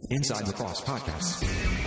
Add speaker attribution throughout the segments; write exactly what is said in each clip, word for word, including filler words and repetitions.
Speaker 1: Inside Lacrosse Podcast.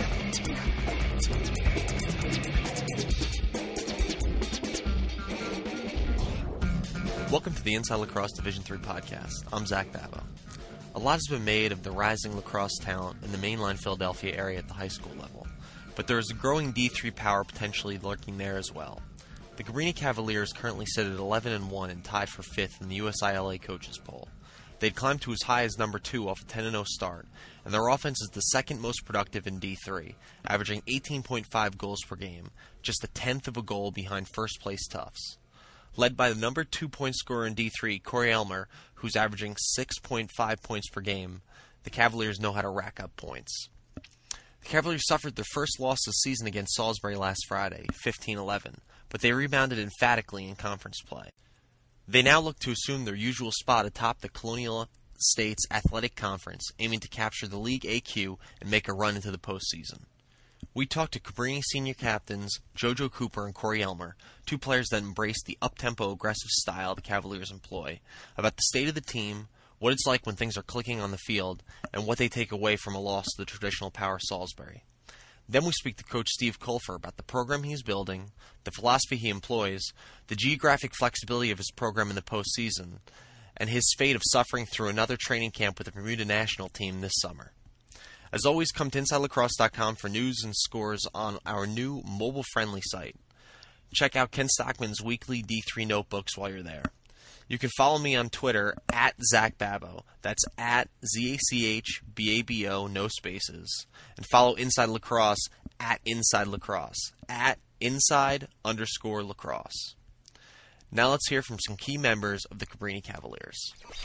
Speaker 2: Welcome to the Inside Lacrosse Division three podcast. I'm Zach Babo. A lot has been made of the rising lacrosse talent in the mainline Philadelphia area at the high school level, but there is a growing D three power potentially lurking there as well. The Cabrini Cavaliers currently sit at eleven and one and tied for fifth in the U S I L A coaches poll. They'd climbed to as high as number two off a ten and oh start, and their offense is the second most productive in D three, averaging eighteen point five goals per game, just a tenth of a goal behind first place Tufts. Led by the number two point scorer in D three, Corey Elmer, who's averaging six point five points per game, the Cavaliers know how to rack up points. The Cavaliers suffered their first loss this season against Salisbury last Friday, fifteen eleven, but they rebounded emphatically in conference play. They now look to assume their usual spot atop the Colonial States Athletic Conference, aiming to capture the league A Q and make a run into the postseason. We talked to Cabrini senior captains JoJo Cooper and Corey Elmer, two players that embrace the up-tempo aggressive style the Cavaliers employ, about the state of the team, what it's like when things are clicking on the field, and what they take away from a loss to the traditional power Salisbury. Then we speak to Coach Steve Colfer about the program he's building, the philosophy he employs, the geographic flexibility of his program in the postseason, and his fate of suffering through another training camp with the Bermuda national team this summer. As always, come to inside lacrosse dot com for news and scores on our new mobile-friendly site. Check out Ken Stockman's weekly D three notebooks while you're there. You can follow me on Twitter at Zach Babo. That's at Z A C H B A B O, no spaces. And follow Inside Lacrosse at Inside Lacrosse, at Inside underscore Lacrosse. Now let's hear from some key members of the Cabrini Cavaliers.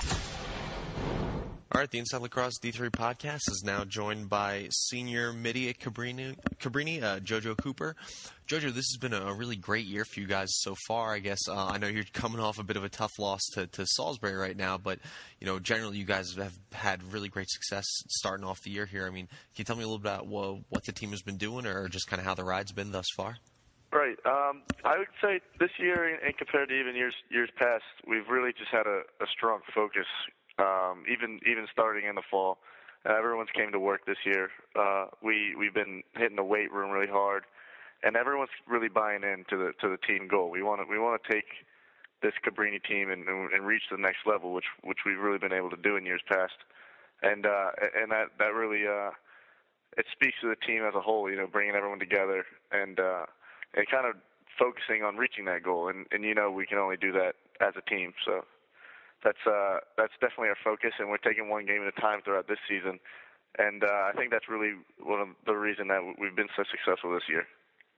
Speaker 2: All right, the Inside Lacrosse D three podcast is now joined by senior midi at Cabrini, Cabrini uh, JoJo Cooper. JoJo, this has been a really great year for you guys so far. I guess uh, I know you're coming off a bit of a tough loss to, to Salisbury right now, but you know, generally you guys have had really great success starting off the year here. I mean, can you tell me a little bit about well, what the team has been doing, or just kind of how the ride's been thus far?
Speaker 3: Right. Um, I would say this year, and compared to even years years past, we've really just had a, a strong focus. Um, even even starting in the fall, uh, everyone's came to work this year. Uh, we we've been hitting the weight room really hard, and everyone's really buying into the to the team goal. We want to we want to take this Cabrini team and, and and reach the next level, which which we've really been able to do in years past, and uh, and that that really uh, it speaks to the team as a whole. You know, bringing everyone together and uh, and kind of focusing on reaching that goal. And and you know, we can only do that as a team. So. That's uh, that's definitely our focus, and we're taking one game at a time throughout this season. And uh, I think that's really one of the reason that we've been so successful this year.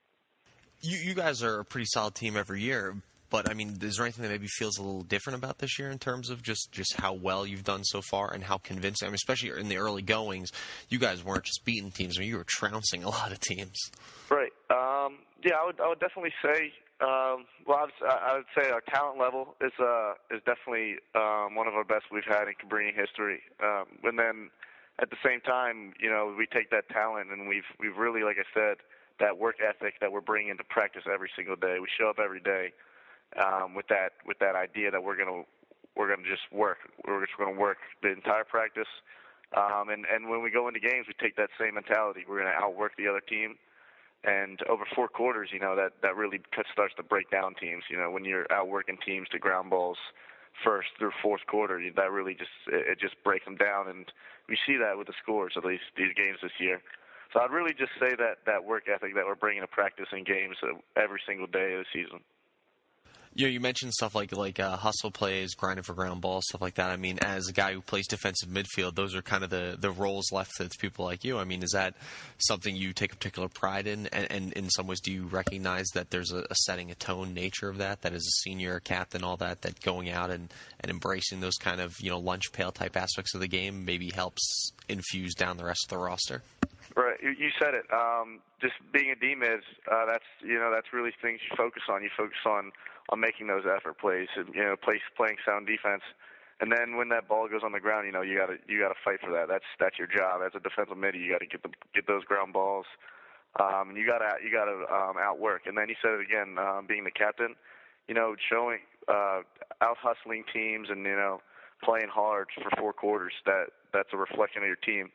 Speaker 2: You, you guys are a pretty solid team every year, but I mean, is there anything that maybe feels a little different about this year in terms of just, just how well you've done so far and how convincing? I mean, especially in the early goings, you guys weren't just beating teams; I mean, you were trouncing a lot of teams.
Speaker 3: Right. Um, yeah, I would I would definitely say. Um, well, I would, I would say our talent level is uh, is definitely um, one of our best we've had in Cabrini history. Um, and then at the same time, you know, we take that talent and we've we've really, like I said, that work ethic that we're bringing to practice every single day. We show up every day um, with that with that idea that we're gonna we're gonna just work. We're just gonna work the entire practice. Um, and and when we go into games, we take that same mentality. We're gonna outwork the other team. And over four quarters, you know, that, that really starts to break down teams. You know, when you're outworking teams to ground balls first through fourth quarter, that really just it just breaks them down. And we see that with the scores of these, these games this year. So I'd really just say that, that work ethic that we're bringing to practice in games every single day of the season.
Speaker 2: You know, you mentioned stuff like like uh, hustle plays, grinding for ground balls, stuff like that. I mean, as a guy who plays defensive midfield, those are kind of the, the roles left to people like you. I mean, is that something you take a particular pride in? And, and in some ways, do you recognize that there's a, a setting a tone nature of that, that as a senior captain, all that, that going out and, and embracing those kind of, you know, lunch pail type aspects of the game maybe helps infuse down the rest of the roster?
Speaker 3: Right, you, you said it. Um, just being a D-mid, uh, that's you know that's really things you focus on. You focus on, on making those effort plays, and you know, play, playing sound defense, and then when that ball goes on the ground, you know you got to you got to fight for that. That's that's your job as a defensive midi. You got to get the get those ground balls, um, and you got to you got to um, outwork. And then you said it again, um, being the captain, you know, showing uh, out hustling teams and you know playing hard for four quarters. That that's a reflection of your team.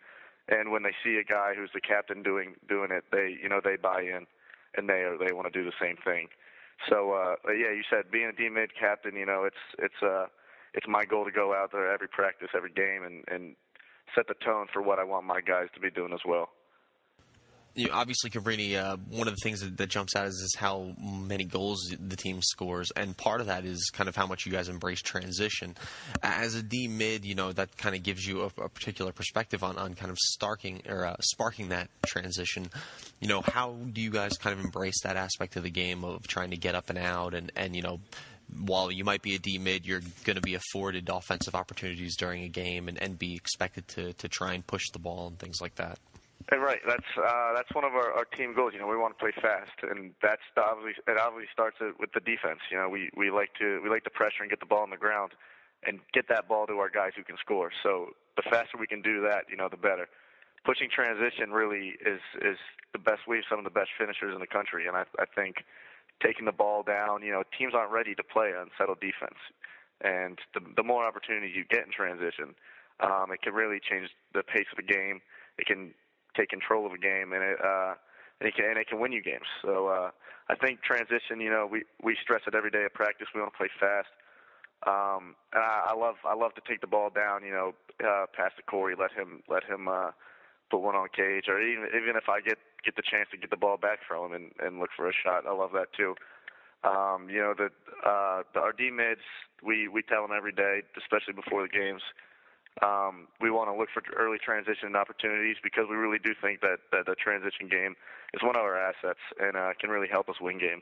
Speaker 3: and when they see a guy who's the captain doing doing it, they you know they buy in, and they they want to do the same thing. So uh, yeah, you said being a D mid captain, you know, it's it's uh it's my goal to go out there every practice, every game, and and set the tone for what I want my guys to be doing as well.
Speaker 2: You know, obviously, Cabrini, uh, one of the things that, that jumps out is, is how many goals the team scores, and part of that is kind of how much you guys embrace transition. As a D mid, you know, that kind of gives you a, a particular perspective on, on kind of starking or uh, sparking that transition. You know, how do you guys kind of embrace that aspect of the game of trying to get up and out, and, and you know, while you might be a D mid, you're going to be afforded offensive opportunities during a game and, and be expected to, to try and push the ball and things like that.
Speaker 3: And right, that's uh, that's one of our, our team goals. You know, we want to play fast, and that's the obviously it obviously starts with the defense. You know, we, we like to we like to pressure and get the ball on the ground, and get that ball to our guys who can score. So the faster we can do that, you know, the better. Pushing transition really is is the best. We have some of the best finishers in the country, and I I think taking the ball down, you know, teams aren't ready to play unsettled defense, and the the more opportunities you get in transition, um, it can really change the pace of the game. It can take control of a game, and it uh, and it can and it can win you games. So uh, I think transition. You know, we, we stress it every day at practice. We want to play fast. Um, and I, I love I love to take the ball down. You know, uh, pass to Corey, let him let him uh, put one on cage, or even even if I get get the chance to get the ball back from him and, and look for a shot. I love that too. Um, you know, the, uh, the our D mids, we we tell them every day, especially before the games. Um, we want to look for early transition opportunities because we really do think that, that the transition game is one of our assets and uh, can really help us win games.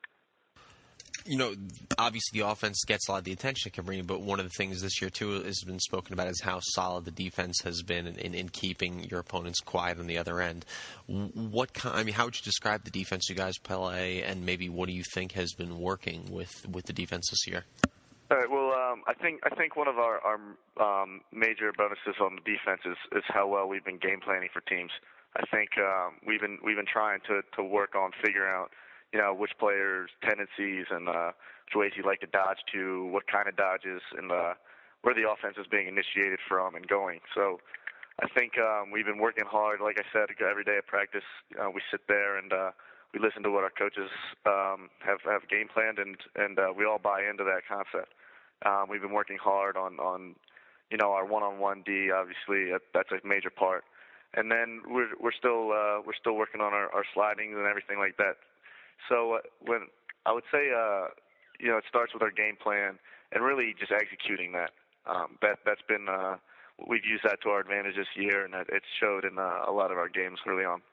Speaker 2: You know, obviously the offense gets a lot of the attention, Cabrini, but one of the things this year, too, has been spoken about is how solid the defense has been in, in, in keeping your opponents quiet on the other end. What kind, I mean, how would you describe the defense you guys play, and maybe what do you think has been working with, with the defense this year?
Speaker 3: All right. Well, um, I think I think one of our, our um, major bonuses on the defense is, is how well we've been game planning for teams. I think um, we've been we've been trying to, to work on figuring out, you know, which players' tendencies and uh, which ways you like to dodge to, what kind of dodges, and uh, where the offense is being initiated from and going. So I think um, we've been working hard. Like I said, every day at practice, uh, we sit there and uh, we listen to what our coaches um, have have game planned, and and uh, we all buy into that concept. Um, we've been working hard on, on, you know, our one-on-one D. Obviously, that's a major part, and then we're we're still uh, we're still working on our, our slidings and everything like that. So uh, when I would say, uh, you know, it starts with our game plan and really just executing that. Um, that that's been uh, we've used that to our advantage this year, and it's showed in uh, a lot of our games early on.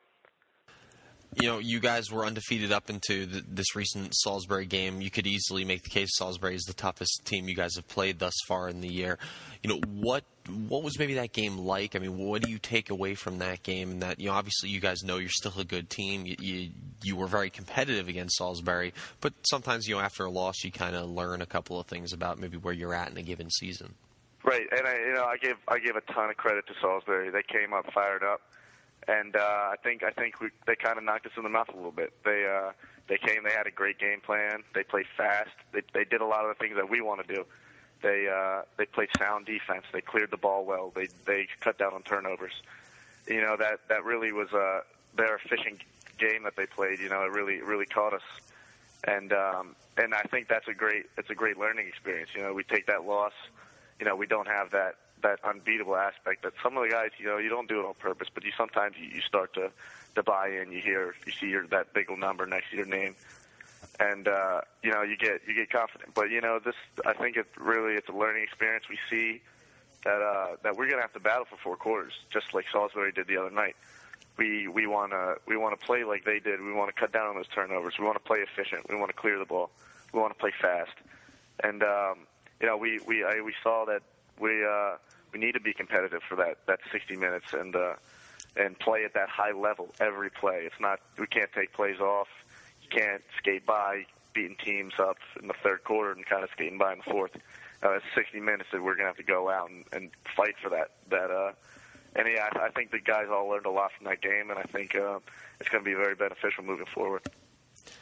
Speaker 2: You know, you guys were undefeated up into the, this recent Salisbury game. You could easily make the case Salisbury is the toughest team you guys have played thus far in the year. You know, what what was maybe that game like? I mean, what do you take away from that game? And that, you know, obviously you guys know you're still a good team. You you, you were very competitive against Salisbury, but sometimes, you know, after a loss, you kind of learn a couple of things about maybe where you're at in a given season.
Speaker 3: Right, and I, you know, I give I give a ton of credit to Salisbury. They came up fired up. And uh, I think I think we, they kind of knocked us in the mouth a little bit. They uh, they came. They had a great game plan. They played fast. They they did a lot of the things that we want to do. They uh, they played sound defense. They cleared the ball well. They they cut down on turnovers. You know, that that really was uh, their efficient game that they played. You know, it really really caught us. And um, and I think that's a great it's a great learning experience. You know, we take that loss. You know, we don't have that. that unbeatable aspect that some of the guys, you know, you don't do it on purpose, but you sometimes you, you start to, to buy in. You hear, you see your, that big number next to your name, and uh, you know, you get you get confident. But you know, this I think it really it's a learning experience. We see that uh, that we're gonna have to battle for four quarters, just like Salisbury did the other night. We we want to we want to play like they did. We want to cut down on those turnovers. We want to play efficient. We want to clear the ball. We want to play fast. And um, you know, we we I, we saw that we. Uh, We need to be competitive for that, that sixty minutes and uh, and play at that high level every play. It's not we can't take plays off. You can't skate by beating teams up in the third quarter and kind of skating by in the fourth. Uh, it's sixty minutes that we're gonna have to go out and, and fight for that. That uh, and yeah, I, I think the guys all learned a lot from that game, and I think uh, it's going to be very beneficial moving forward.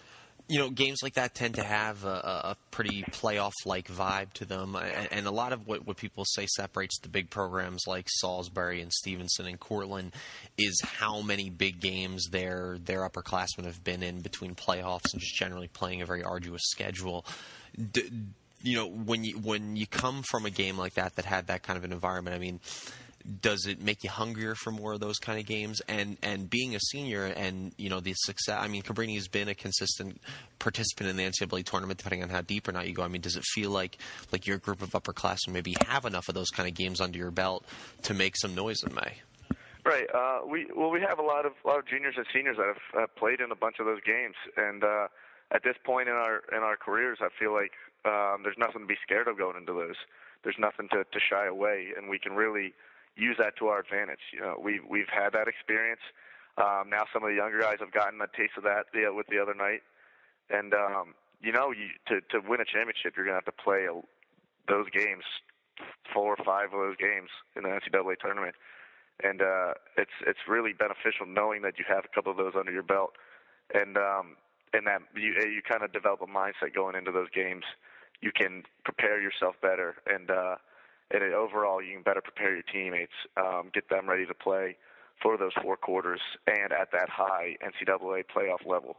Speaker 2: You know, games like that tend to have a, a pretty playoff-like vibe to them, and, and a lot of what, what people say separates the big programs like Salisbury and Stevenson and Cortland is how many big games their their upperclassmen have been in between playoffs and just generally playing a very arduous schedule. D- you know, when you when you come from a game like that that had that kind of an environment, I mean, does it make you hungrier for more of those kind of games? And and being a senior and, you know, the success, I mean, Cabrini has been a consistent participant in the N C double A tournament, depending on how deep or not you go. I mean, does it feel like like your group of upperclassmen maybe have enough of those kind of games under your belt to make some noise in May?
Speaker 3: Right. Uh, we well, we have a lot of a lot of juniors and seniors that have uh, played in a bunch of those games, and uh, at this point in our in our careers, I feel like um, there's nothing to be scared of going into those. There's nothing to, to shy away, and we can really use that to our advantage. You know, we we've had that experience. Um, now some of the younger guys have gotten a taste of that the, with the other night, and um, you know, you, to to win a championship, you're gonna have to play a, those games, four or five of those games in the N C double A tournament, and uh, it's it's really beneficial knowing that you have a couple of those under your belt, and um, and that you you kind of develop a mindset going into those games. You can prepare yourself better, and uh, and it, overall, you can better prepare your teammates, um, get them ready to play for those four quarters and at that high N C double A playoff level.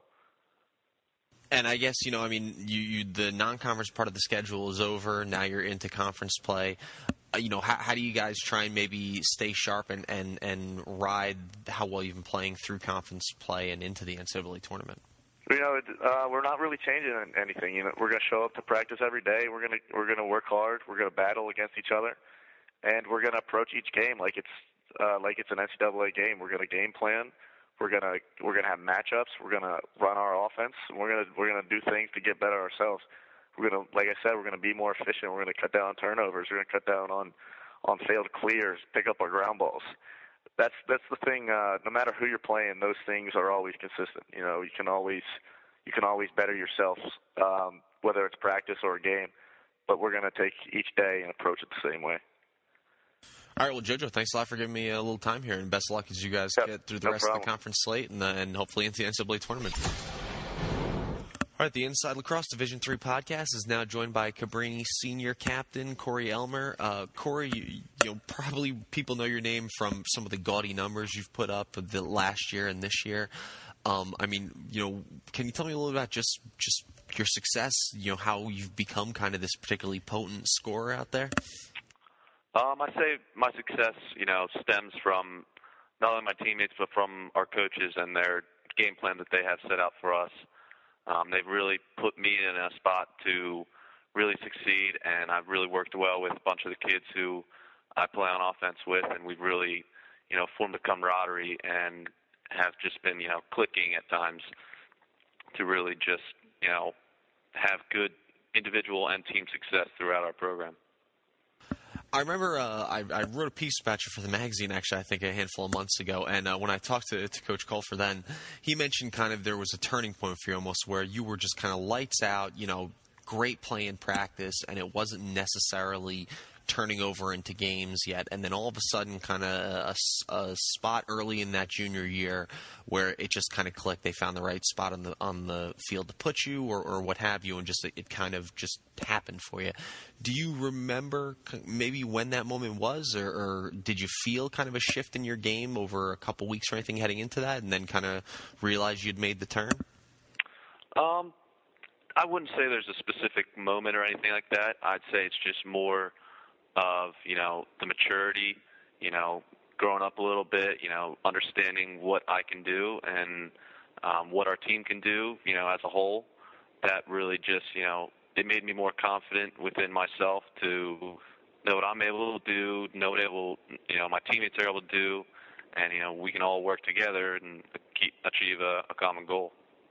Speaker 2: And I guess, you know, I mean, you, you the non-conference part of the schedule is over. Now you're into conference play. Uh, you know, how, how do you guys try and maybe stay sharp and, and, and ride how well you've been playing through conference play and into the N C double A tournament?
Speaker 3: You know, uh, we're not really changing anything. You know, we're going to show up to practice every day. We're going to we're going to work hard. We're going to battle against each other, and we're going to approach each game like it's uh, like it's an N C double A game. We're going to game plan. We're going to we're going to have matchups. We're going to run our offense. We're going to we're going to do things to get better ourselves. We're going to, like I said, we're going to be more efficient. We're going to cut down on turnovers. We're going to cut down on on failed clears. Pick up our ground balls. That's that's the thing. Uh, no matter who you're playing, those things are always consistent. You know, you can always you can always better yourself, um, whether it's practice or a game. But we're going to take each day and approach it the same way.
Speaker 2: All right, well, JoJo, thanks a lot for giving me a little time here, and best of luck as you guys
Speaker 3: yep,
Speaker 2: get through the
Speaker 3: no
Speaker 2: rest
Speaker 3: problem.
Speaker 2: of the conference slate and, uh, and hopefully into the N C double A tournament. All right, the Inside Lacrosse Division three podcast is now joined by Cabrini senior captain Corey Elmer. Uh, Corey, you, you know, probably people know your name from some of the gaudy numbers you've put up the last year and this year. Um, I mean, you know, can you tell me a little about just just your success? You know, how you've become kind of this particularly potent scorer out there.
Speaker 1: Um, I say my success, you know, stems from not only my teammates but from our coaches and their game plan that they have set out for us. Um, they've really put me in a spot to really succeed, and I've really worked well with a bunch of the kids who I play on offense with, and we've really, you know, formed a camaraderie and have just been, you know, clicking at times to really just, you know, have good individual and team success throughout our program.
Speaker 2: I remember uh, I, I wrote a piece about you for the magazine, actually, I think a handful of months ago. And uh, when I talked to, to Coach Colfer then, he mentioned kind of there was a turning point for you almost where you were just kind of lights out, you know, great play in practice, and it wasn't necessarily turning over into games yet. And then all of a sudden kind of a, a spot early in that junior year where it just kind of clicked. They found the right spot on the on the field to put you or, or what have you, and just it, it kind of just happened for you. Do you remember maybe when that moment was, or, or did you feel kind of a shift in your game over a couple weeks or anything heading into that, and then kind of realize you'd made the turn?
Speaker 1: Um, I wouldn't say there's a specific moment or anything like that. I'd say it's just more of, you know, the maturity, you know, growing up a little bit, you know, understanding what I can do and um, what our team can do, you know, as a whole. That really just, you know, it made me more confident within myself to know what I'm able to do, know what able, you know, my teammates are able to do, and, you know, we can all work together and keep, achieve a, a common goal.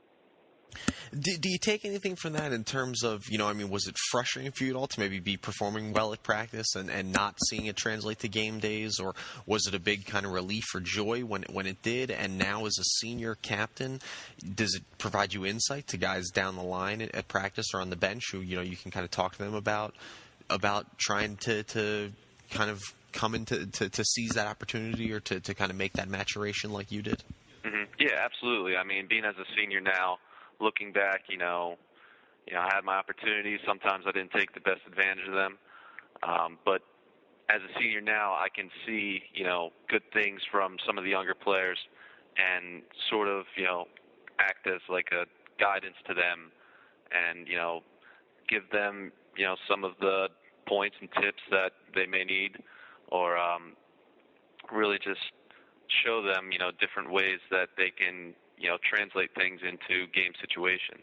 Speaker 2: Do, do you take anything from that in terms of, you know, I mean, was it frustrating for you at all to maybe be performing well at practice and, and not seeing it translate to game days, or was it a big kind of relief or joy when when it did? And now as a senior captain, does it provide you insight to guys down the line at, at practice or on the bench who, you know, you can kind of talk to them about about trying to, to kind of come into to, to seize that opportunity or to, to kind of make that maturation like you did?
Speaker 1: Mm-hmm. Yeah, absolutely. I mean, being as a senior now, looking back, you know, you know, I had my opportunities. Sometimes I didn't take the best advantage of them. Um, but as a senior now, I can see, you know, good things from some of the younger players and sort of, you know, act as like a guidance to them and, you know, give them, you know, some of the points and tips that they may need, or um, really just show them, you know, different ways that they can, you know, translate things into game situations.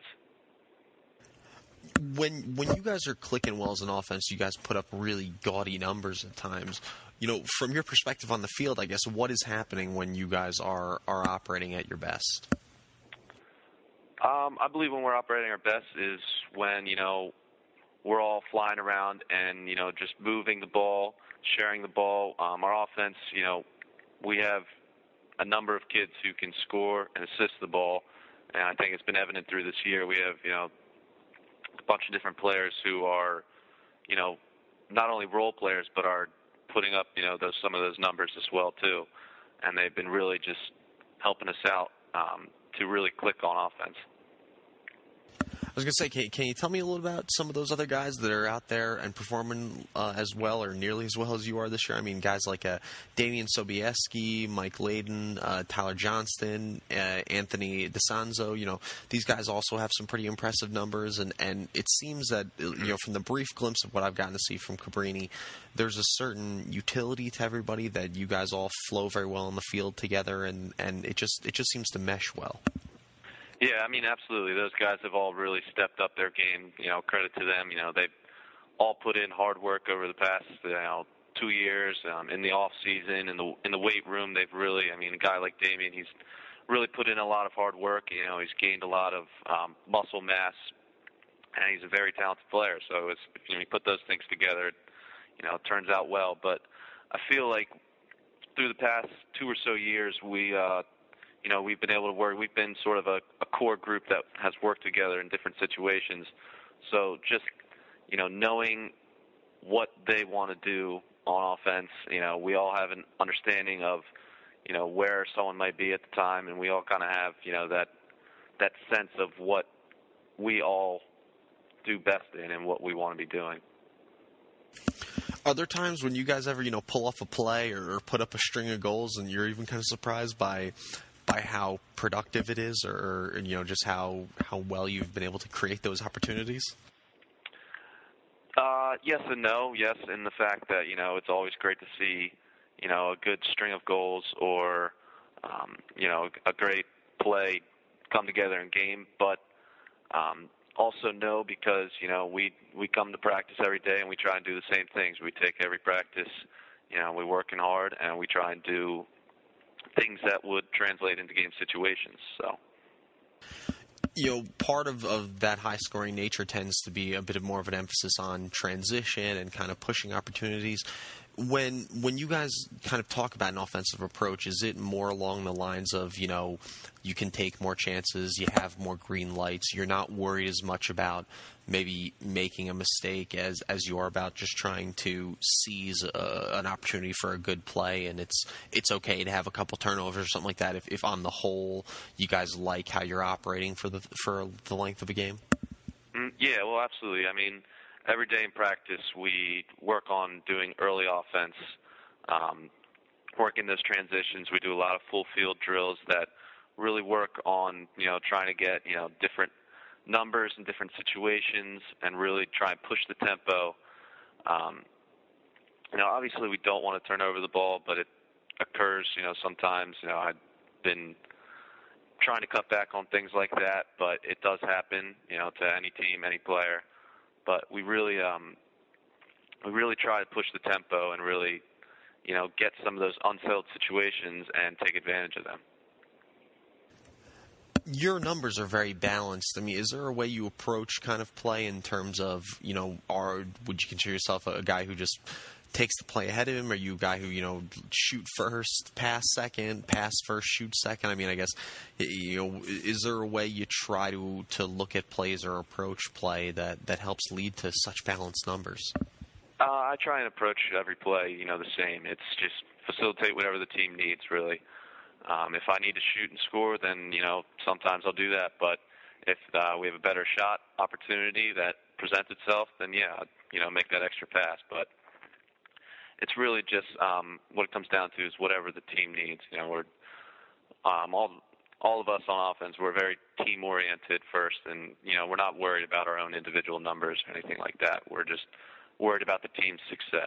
Speaker 2: When when you guys are clicking well as an offense, you guys put up really gaudy numbers at times. You know, from your perspective on the field, I guess, what is happening when you guys are, are operating at your best?
Speaker 1: Um, I believe when we're operating our best is when, you know, we're all flying around and, you know, just moving the ball, sharing the ball. Um, our offense, you know, we have a number of kids who can score and assist the ball, and I think it's been evident through this year. We have, you know, a bunch of different players who are, you know, not only role players but are putting up, you know, those some of those numbers as well too, and they've been really just helping us out um, to really click on offense.
Speaker 2: I was going to say, can, can you tell me a little about some of those other guys that are out there and performing uh, as well or nearly as well as you are this year? I mean, guys like uh, Damian Sobieski, Mike Layden, uh, Tyler Johnston, uh, Anthony DeSanzo. You know, these guys also have some pretty impressive numbers, and, and it seems that, you know, from the brief glimpse of what I've gotten to see from Cabrini, there's a certain utility to everybody that you guys all flow very well on the field together, and, and it just it just seems to mesh well.
Speaker 1: Yeah, I mean, absolutely. Those guys have all really stepped up their game. You know, credit to them. You know, they've all put in hard work over the past, you know, two years um, in the off season, in the in the weight room. They've really, I mean, a guy like Damian, he's really put in a lot of hard work. You know, he's gained a lot of um, muscle mass, and he's a very talented player. So it's, you know, you put those things together, you know, it turns out well. But I feel like through the past two or so years, we. Uh, You know, we've been able to work. We've been sort of a, a core group that has worked together in different situations. So just, you know, knowing what they want to do on offense, you know, we all have an understanding of, you know, where someone might be at the time, and we all kind of have, you know, that that sense of what we all do best in and what we want to be doing.
Speaker 2: Are there times when you guys ever, you know, pull off a play or, or put up a string of goals and you're even kind of surprised by by how productive it is, or, you know, just how how well you've been able to create those opportunities?
Speaker 1: Uh, yes and no. Yes, in the fact that, you know, it's always great to see, you know, a good string of goals or, um, you know, a great play come together in game. But um, also no, because, you know, we, we come to practice every day and we try and do the same things. We take every practice, you know, we're working hard and we try and do things that would translate into game situations. So,
Speaker 2: you know, part of, of that high-scoring nature tends to be a bit of more of an emphasis on transition and kind of pushing opportunities. When when you guys kind of talk about an offensive approach, is it more along the lines of, you know, you can take more chances, you have more green lights, you're not worried as much about maybe making a mistake as, as you are about just trying to seize a, an opportunity for a good play, and it's it's okay to have a couple turnovers or something like that if, if on the whole you guys like how you're operating for the for the length of a game?
Speaker 1: Mm, yeah, well, absolutely. I mean, every day in practice we work on doing early offense, um, working those transitions. We do a lot of full field drills that really work on, you know, trying to get, you know, different numbers in different situations and really try and push the tempo. Um, you know, obviously we don't want to turn over the ball, but it occurs, you know, sometimes. You know, I've been trying to cut back on things like that, but it does happen, you know, to any team, any player. But we really, um, we really try to push the tempo and really, you know, get some of those unsettled situations and take advantage of them.
Speaker 2: Your numbers are very balanced. I mean, is there a way you approach kind of play in terms of, you know, are would you consider yourself a, a guy who just takes the play ahead of him? Are you a guy who, you know, shoot first, pass second, pass first, shoot second? I mean, I guess, you know, is there a way you try to, to look at plays or approach play that, that helps lead to such balanced numbers?
Speaker 1: Uh, I try and approach every play, you know, the same. It's just facilitate whatever the team needs, really. Um, if I need to shoot and score, then, you know, sometimes I'll do that. But if uh, we have a better shot opportunity that presents itself, then yeah, I'd, you know, make that extra pass. But it's really just um, what it comes down to is whatever the team needs. You know, we're um, all all of us on offense. We're very team oriented first, and you know, we're not worried about our own individual numbers or anything like that. We're just worried about the team's success.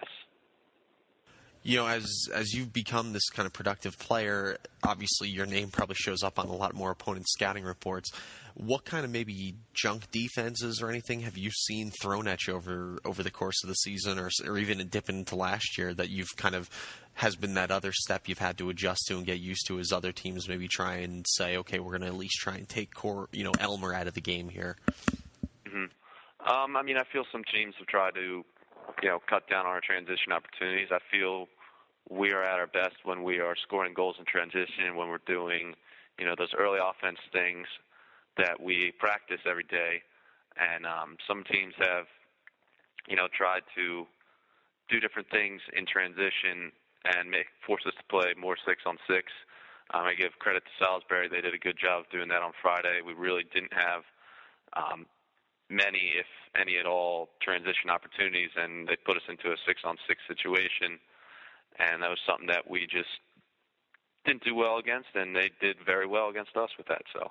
Speaker 2: You know, as as you've become this kind of productive player, obviously your name probably shows up on a lot more opponent scouting reports. What kind of maybe junk defenses or anything have you seen thrown at you over over the course of the season, or or even a dip into last year that you've kind of has been that other step you've had to adjust to and get used to as other teams maybe try and say, okay, we're going to at least try and take core, you know, Elmer out of the game here?
Speaker 1: Mm-hmm. Um, I mean, I feel some teams have tried to, you know, cut down on our transition opportunities. I feel we are at our best when we are scoring goals in transition, when we're doing, you know, those early offense things that we practice every day. And um, some teams have, you know, tried to do different things in transition and make force us to play more six on six. Um, I give credit to Salisbury; they did a good job of doing that on Friday. We really didn't have um, many, if any at all, transition opportunities, and they put us into a six on six situation. And that was something that we just didn't do well against, and they did very well against us with that. So,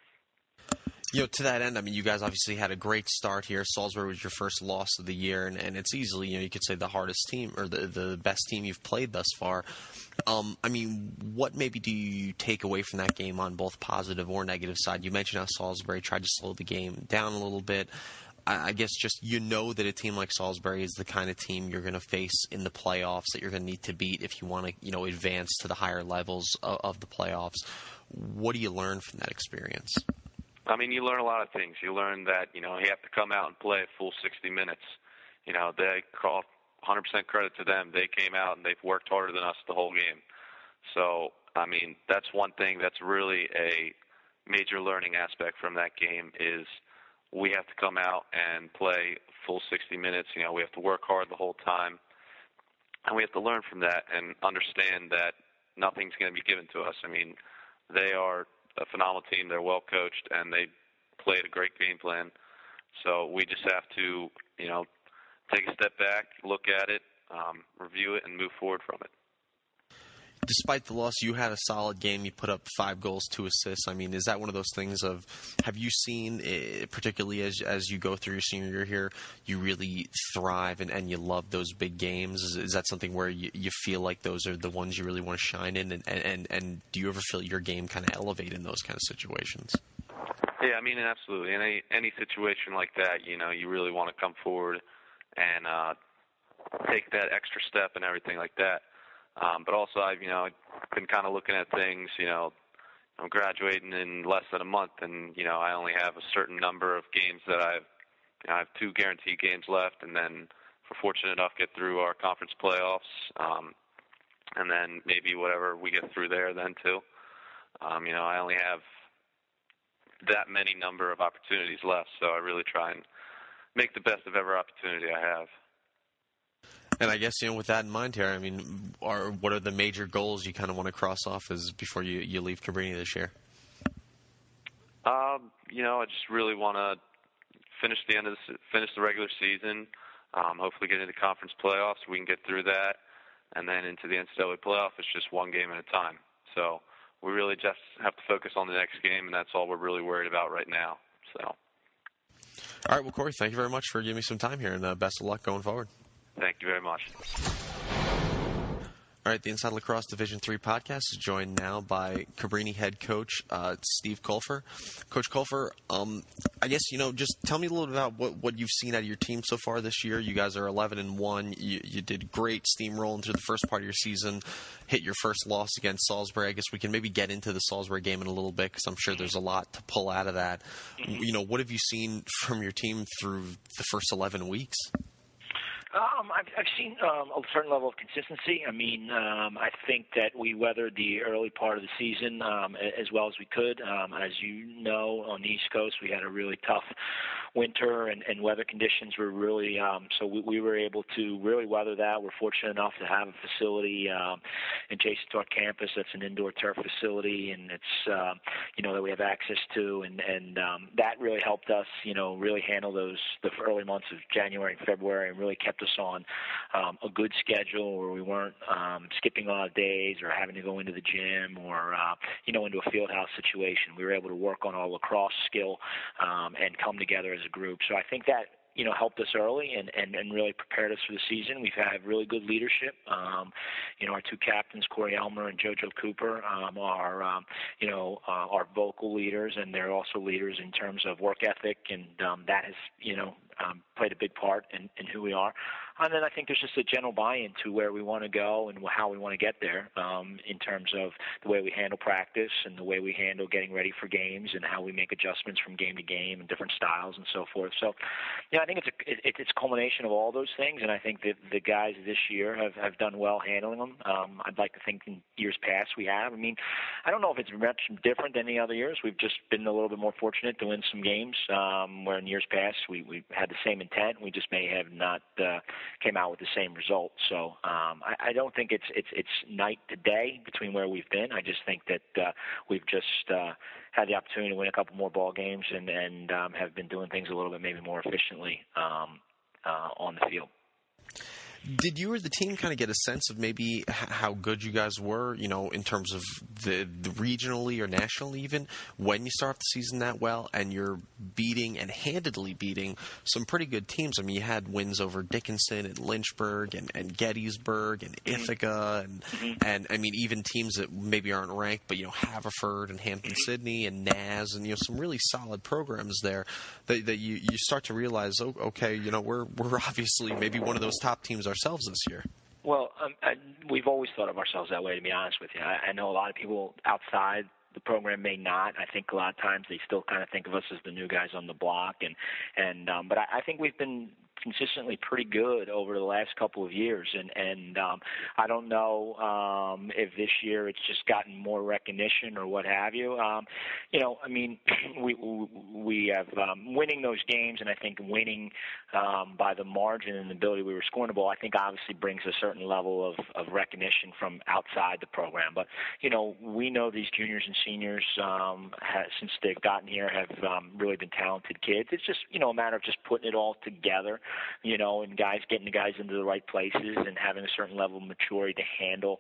Speaker 2: you know, to that end, I mean, you guys obviously had a great start here. Salisbury was your first loss of the year, and, and it's easily, you know, you could say the hardest team or the the best team you've played thus far. Um, I mean, what maybe do you take away from that game on both positive or negative side? You mentioned how Salisbury tried to slow the game down a little bit. I guess just you know that a team like Salisbury is the kind of team you're going to face in the playoffs that you're going to need to beat if you want to, you know, advance to the higher levels of, of the playoffs. What do you learn from that experience?
Speaker 1: I mean, you learn a lot of things. You learn that, you know, you have to come out and play a full sixty minutes. You know, they call one hundred percent credit to them. They came out and they've worked harder than us the whole game. So, I mean, that's one thing that's really a major learning aspect from that game is we have to come out and play full sixty minutes. You know, we have to work hard the whole time. And we have to learn from that and understand that nothing's going to be given to us. I mean, they are a phenomenal team. They're well coached, and they played a great game plan. So we just have to, you know, take a step back, look at it, um, review it, and move forward from it.
Speaker 2: Despite the loss, you had a solid game. You put up five goals, two assists. I mean, is that one of those things of, have you seen, particularly as as you go through your senior year here, you really thrive and, and you love those big games? Is, is that something where you, you feel like those are the ones you really want to shine in? And, and, and do you ever feel your game kind of elevate in those kind of situations?
Speaker 1: Yeah, I mean, absolutely. In any, any situation like that, you know, you really want to come forward and uh, take that extra step and everything like that. Um, but also, I've, you know, been kind of looking at things, you know, I'm graduating in less than a month, and, you know, I only have a certain number of games that I've, you know, I have two guaranteed games left, and then if we're fortunate enough get through our conference playoffs, um, and then maybe whatever we get through there then too. Um, you know, I only have that many number of opportunities left, so I really try and make the best of every opportunity I have.
Speaker 2: And I guess, you know, with that in mind here, I mean, are, what are the major goals you kind of want to cross off as before you, you leave Cabrini this year?
Speaker 1: Um, you know, I just really want to finish the end of the, finish the regular season. Um, hopefully, get into conference playoffs. We can get through that, and then into the N C double A playoff. It's just one game at a time. So we really just have to focus on the next game, and that's all we're really worried about right now. So.
Speaker 2: All right, well, Corey, thank you very much for giving me some time here, and uh, best of luck going forward.
Speaker 1: Thank you very much.
Speaker 2: All right, the Inside Lacrosse Division three podcast is joined now by Cabrini head coach uh, Steve Colfer. Coach Colfer, um, I guess, you know, just tell me a little bit about what, what you've seen out of your team so far this year. You guys are eleven and one. You, you did great steamrolling through the first part of your season, hit your first loss against Salisbury. I guess we can maybe get into the Salisbury game in a little bit because I'm sure there's a lot to pull out of that. You know, what have you seen from your team through the first eleven weeks?
Speaker 4: Um, I've, I've seen um, a certain level of consistency. I mean, um, I think that we weathered the early part of the season um, as well as we could. Um, as you know, on the East Coast, we had a really tough winter, and, and weather conditions were really um, so we, we were able to really weather that. We're fortunate enough to have a facility um, adjacent to our campus that's an indoor turf facility, and it's uh, you know that we have access to, and and um, that really helped us, you know, really handle those the early months of January and February, and really kept us on um, a good schedule where we weren't um, skipping a lot of days or having to go into the gym or uh, you know into a field house situation. We were able to work on our lacrosse skill um, and come together as a group. So I think that you know, helped us early and, and, and really prepared us for the season. We've had really good leadership. Um, you know, our two captains, Corey Elmer and JoJo Cooper, um, are, um, you know, uh, are vocal leaders, and they're also leaders in terms of work ethic, and um, that has, you know, um, played a big part in, in who we are. And then I think there's just a general buy-in to where we want to go and how we want to get there um, in terms of the way we handle practice and the way we handle getting ready for games and how we make adjustments from game to game and different styles and so forth. So, yeah, I think it's a it, it's a culmination of all those things, and I think that the guys this year have, have done well handling them. Um, I'd like to think in years past we have. I mean, I don't know if it's much different than the other years. We've just been a little bit more fortunate to win some games um, where in years past we, we had the same intent. We just may have not uh, came out with the same result. So um, I, I don't think it's it's it's night to day between where we've been. I just think that uh, we've just uh, had the opportunity to win a couple more ball games and, and um, have been doing things a little bit maybe more efficiently um, uh, on the field.
Speaker 2: Did you or the team kind of get a sense of maybe h- how good you guys were, you know, in terms of the, the regionally or nationally even, when you start the season that well and you're beating and handedly beating some pretty good teams? I mean, you had wins over Dickinson and Lynchburg and, and Gettysburg and Ithaca and, and, I mean, even teams that maybe aren't ranked, but, you know, Haverford and Hampton-Sydney and N A S and, you know, some really solid programs there that, that you, you start to realize, oh, okay, you know, we're, we're obviously maybe one of those top teams ourselves this year.
Speaker 4: Well, um, I, we've always thought of ourselves that way, to be honest with you. I, I know a lot of people outside the program may not. I think a lot of times they still kind of think of us as the new guys on the block, and and um, but I, I think we've been consistently pretty good over the last couple of years, and and um, I don't know um, if this year it's just gotten more recognition or what have you. Um, you know, I mean, we we have um, winning those games, and I think winning um, by the margin and the ability we were scoring the ball, I think obviously brings a certain level of, of recognition from outside the program. But you know, we know these juniors and seniors um, have, since they've gotten here have um, really been talented kids. It's just you know a matter of just putting it all together. You know, and guys getting the guys into the right places and having a certain level of maturity to handle,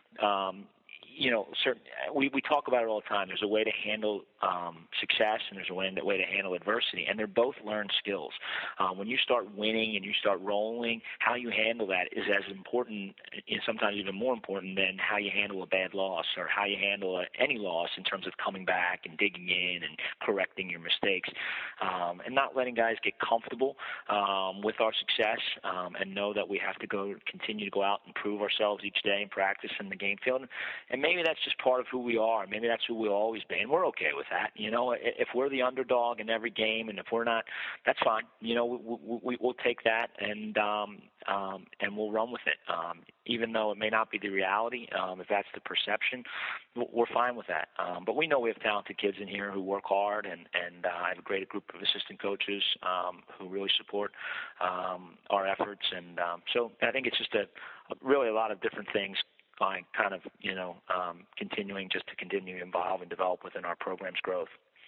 Speaker 4: um, you know, certain. We, we talk about it all the time. There's a way to handle um, success, and there's a way, a way to handle adversity, and they're both learned skills. Uh, when you start winning and you start rolling, how you handle that is as important, and sometimes even more important than how you handle a bad loss or how you handle a, any loss in terms of coming back and digging in and correcting your mistakes, um, and not letting guys get comfortable um, with our success um, and know that we have to go continue to go out and prove ourselves each day and practice in the game field. And maybe that's just part of who we are. Maybe that's who we'll always be, and we're okay with that. You know, if we're the underdog in every game, and if we're not, that's fine. You know, we, we, we'll take that and um, um, and we'll run with it. Um, even though it may not be the reality, um, if that's the perception, we're fine with that. Um, but we know we have talented kids in here who work hard, and and uh, I have a great group of assistant coaches um, who really support um, our efforts. And um, so I think it's just a, a really a lot of different things. By kind of, you know, um, continuing just to continue to evolve and develop within our program's growth.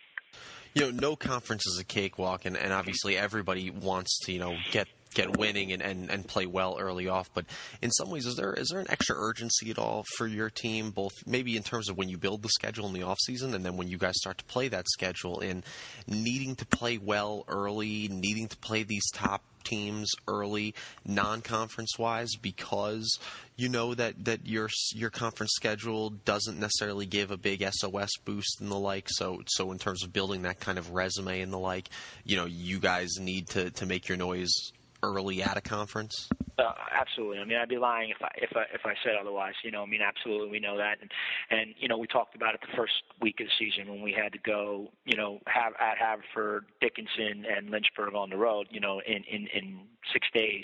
Speaker 2: You know, no conference is a cakewalk, and, and obviously everybody wants to, you know, get get winning and, and, and play well early off. But in some ways, is there is there an extra urgency at all for your team, both maybe in terms of when you build the schedule in the off season and then when you guys start to play that schedule, in needing to play well early, needing to play these top teams early, non-conference wise, because you know that, that your your conference schedule doesn't necessarily give a big S O S boost and the like. So so in terms of building that kind of resume and the like, you know, you guys need to, to make your noise early at a conference?
Speaker 4: Uh, absolutely. I mean, I'd be lying if I if I if I said otherwise. You know, I mean, absolutely, we know that, and and you know, we talked about it the first week of the season when we had to go, you know, have at Haverford, Dickinson, and Lynchburg on the road, you know, in in, in six days.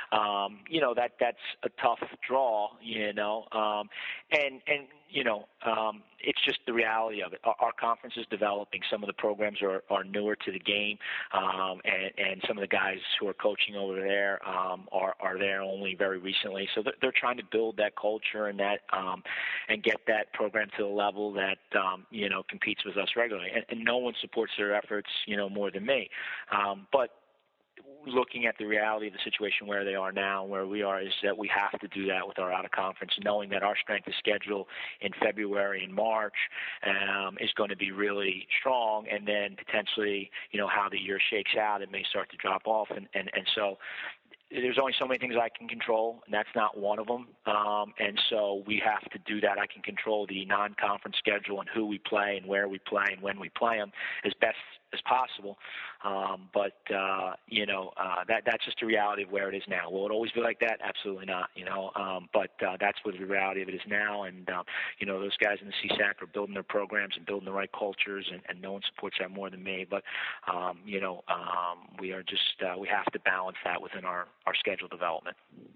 Speaker 4: Um, you know, that that's a tough draw. You know, um, and and you know, um, it's just the reality of it. Our, our conference is developing. Some of the programs are, are newer to the game, um, and, and some of the guys who are coaching over there um, are, are there only very recently. So they're, they're trying to build that culture and that um, and get that program to the level that um, you know competes with us regularly. And, and no one supports their efforts, you know, more than me. Um, but looking at the reality of the situation where they are now and where we are is that we have to do that with our out-of-conference, knowing that our strength of schedule in February and March um, is going to be really strong, and then potentially, you know, how the year shakes out, it may start to drop off. And, and, and so there's only so many things I can control, and that's not one of them. Um, and so we have to do that. I can control the non-conference schedule and who we play and where we play and when we play them as best as possible. Um, but, uh, you know, uh, that that's just the reality of where it is now. Will it always be like that? Absolutely not, you know. Um, but uh, that's what the reality of it is now. And, uh, you know, those guys in the C S A C are building their programs and building the right cultures, and, and no one supports that more than me. But, um, you know, um, we are just uh, – we have to balance that within our, our schedule development.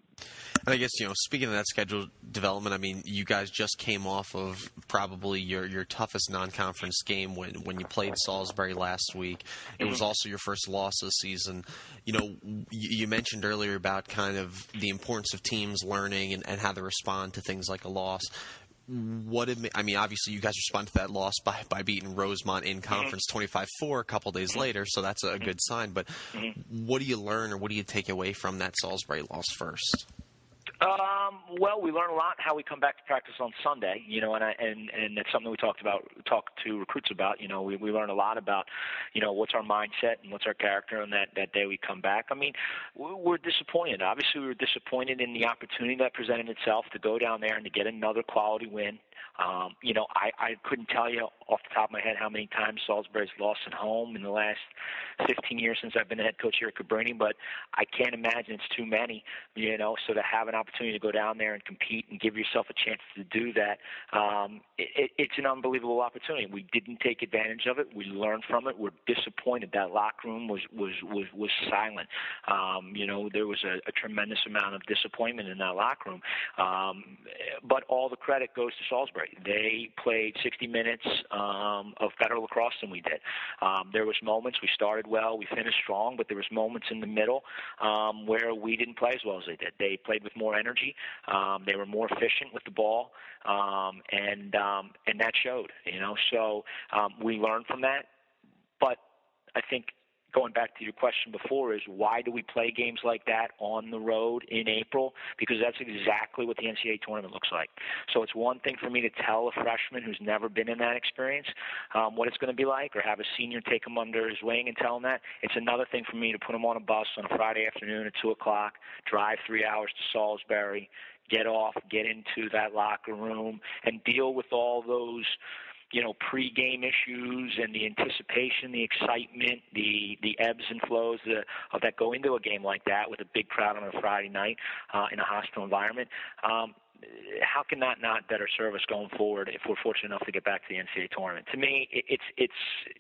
Speaker 2: And I guess, you know, speaking of that schedule development, I mean, you guys just came off of probably your, your toughest non-conference game when, when you played Salisbury last week. It was also your first loss this season. You know, you, you mentioned earlier about kind of the importance of teams learning and, and how they respond to things like a loss. What did, I mean, obviously you guys responded to that loss by, by beating Rosemont in conference twenty-five four a couple days later, so that's a good sign. But what do you learn or what do you take away from that Salisbury loss first?
Speaker 4: Um, well, we learn a lot how we come back to practice on Sunday, you know, and I, and and it's something we talked about, talked to recruits about. You know, we we learn a lot about, you know, what's our mindset and what's our character on that that day we come back. I mean, we're disappointed. Obviously, we were disappointed in the opportunity that presented itself to go down there and to get another quality win. Um, you know, I, I couldn't tell you off the top of my head how many times Salisbury's lost at home in the last fifteen years since I've been the head coach here at Cabrini, but I can't imagine it's too many, you know, so to have an opportunity to go down there and compete and give yourself a chance to do that, um, it, it's an unbelievable opportunity. We didn't take advantage of it. We learned from it. We're disappointed. That locker room was, was, was, was silent. Um, you know, there was a, a tremendous amount of disappointment in that locker room, um, but all the credit goes to Salisbury. They played sixty minutes um, of better lacrosse than we did. Um, there was moments we started well, we finished strong, but there was moments in the middle um, where we didn't play as well as they did. They played with more energy. Um, they were more efficient with the ball, um, and um, and that showed. You know, so um, we learned from that. But I think, going back to your question before, is why do we play games like that on the road in April? Because that's exactly what the N C double A tournament looks like. So it's one thing for me to tell a freshman who's never been in that experience um, what it's going to be like, or have a senior take him under his wing and tell him that. It's another thing for me to put him on a bus on a Friday afternoon at two o'clock, drive three hours to Salisbury, get off, get into that locker room, and deal with all those, you know, pre-game issues and the anticipation, the excitement, the the ebbs and flows the, of that go into a game like that with a big crowd on a Friday night uh, in a hostile environment. Um, how can that not better serve us going forward if we're fortunate enough to get back to the N C double A tournament? To me, it, it's it's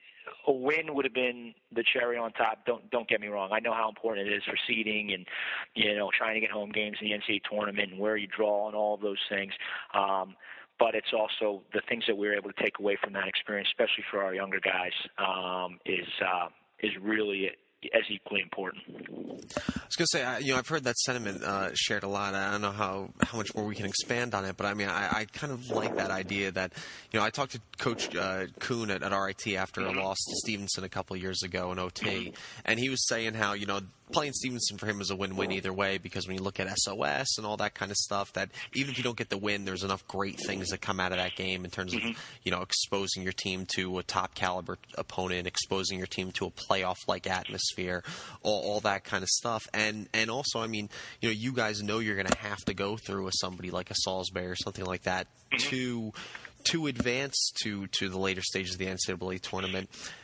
Speaker 4: a win would have been the cherry on top. Don't don't get me wrong. I know how important it is for seeding and, you know, trying to get home games in the N C double A tournament and where you draw and all of those things. Um, But it's also the things that we were able to take away from that experience, especially for our younger guys, um, is uh, is really as equally important.
Speaker 2: I was going to say, you know, I've heard that sentiment uh, shared a lot. I don't know how, how much more we can expand on it, but I mean, I, I kind of like that idea that, you know, I talked to Coach uh, Kuhn at, at R I T after a loss to Stevenson a couple of years ago in O T, and he was saying how, you know, playing Stevenson for him was a win-win either way, because when you look at S O S and all that kind of stuff, that even if you don't get the win, there's enough great things that come out of that game in terms of, you know, exposing your team to a top-caliber opponent, exposing your team to a playoff-like atmosphere, all, all that kind of stuff. And and also, I mean, you know, you guys know you're going to have to go through with somebody like a Salisbury or something like that to to advance to, to the later stages of the N C double A tournament.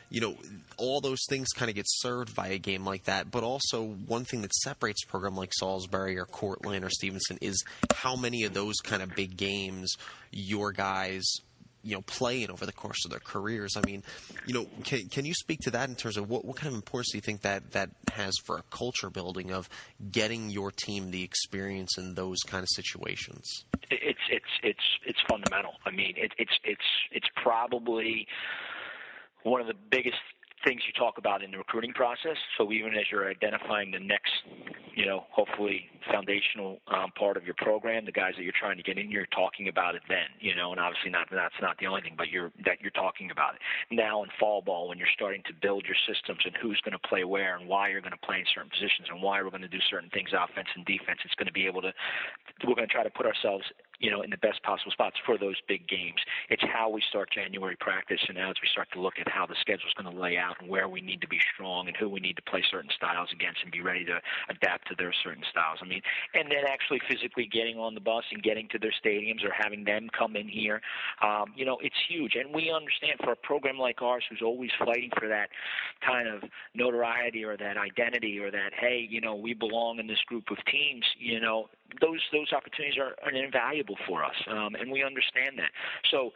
Speaker 2: you know, all those things kind of get served by a game like that. But also one thing that separates a program like Salisbury or Cortland or Stevenson is how many of those kind of big games your guys, you know, play in over the course of their careers. I mean, you know, can, can you speak to that in terms of what, what kind of importance do you think that that has for a culture building of getting your team the experience in those kind of situations?
Speaker 4: It's it's it's it's fundamental. I mean, it, it's it's it's probably one of the biggest things you talk about in the recruiting process. So even as you're identifying the next, you know, hopefully foundational um, part of your program, the guys that you're trying to get in, you're talking about it then, you know, and obviously not that's not the only thing, but you're that you're talking about it. Now in fall ball, when you're starting to build your systems and who's going to play where and why you're going to play in certain positions and why we're going to do certain things, offense and defense, it's going to be able to, we're going to try to put ourselves, you know, in the best possible spots for those big games. It's how we start January practice, and as we start to look at how the schedule is going to lay out and where we need to be strong and who we need to play certain styles against and be ready to adapt to their certain styles. I mean, and then actually physically getting on the bus and getting to their stadiums or having them come in here, um, you know, it's huge. And we understand for a program like ours who's always fighting for that kind of notoriety or that identity or that, hey, you know, we belong in this group of teams, you know, those those opportunities are, are invaluable for us, um, and we understand that. So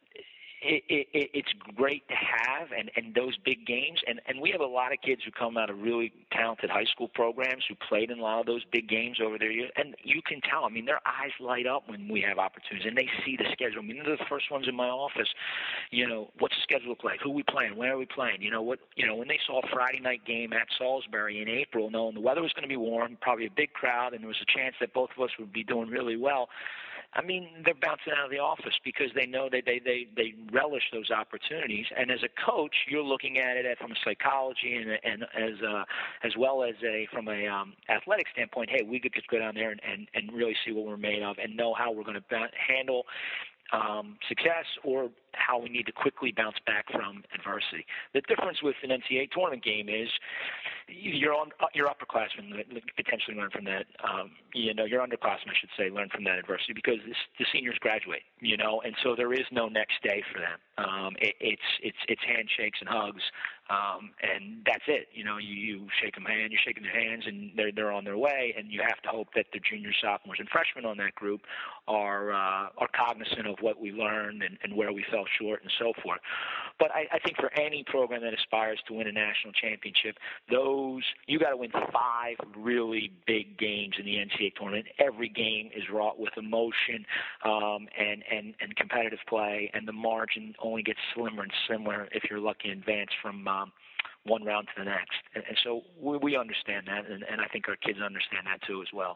Speaker 4: it, it, it's great to have, and, and those big games, and, and we have a lot of kids who come out of really talented high school programs who played in a lot of those big games over there, and you can tell, I mean, their eyes light up when we have opportunities, and they see the schedule. I mean, they're the first ones in my office, you know, what's the schedule look like, who are we playing, where are we playing, you know, what, you know, when they saw a Friday night game at Salisbury in April, knowing the weather was going to be warm, probably a big crowd, and there was a chance that both of us would be doing really well, I mean, they're bouncing out of the office because they know that they, they, they relish those opportunities. And as a coach, you're looking at it from a psychology and, and as a, as well as a from a um, athletic standpoint. Hey, we could just go down there and, and, and really see what we're made of and know how we're going to handle um, success or how we need to quickly bounce back from adversity. The difference with an N C double A tournament game is your on, your upperclassmen potentially learn from that. Um, you know, your underclassmen, I should say, learn from that adversity because this, the seniors graduate. You know, and so there is no next day for them. Um, it, it's it's it's handshakes and hugs, um, and that's it. You know, you, you shake them hand, you're shaking their hands, and they're they're on their way. And you have to hope that the juniors, sophomores, and freshmen on that group are uh, are cognizant of what we learned and, and where we fell short and so forth. But I, I think for any program that aspires to win a national championship, those you got to win five really big games in the N C double A tournament. Every game is wrought with emotion um, and, and, and competitive play, and the margin only gets slimmer and slimmer if you're lucky to advance from um, one round to the next. And, and so we, we understand that, and, and I think our kids understand that too as well.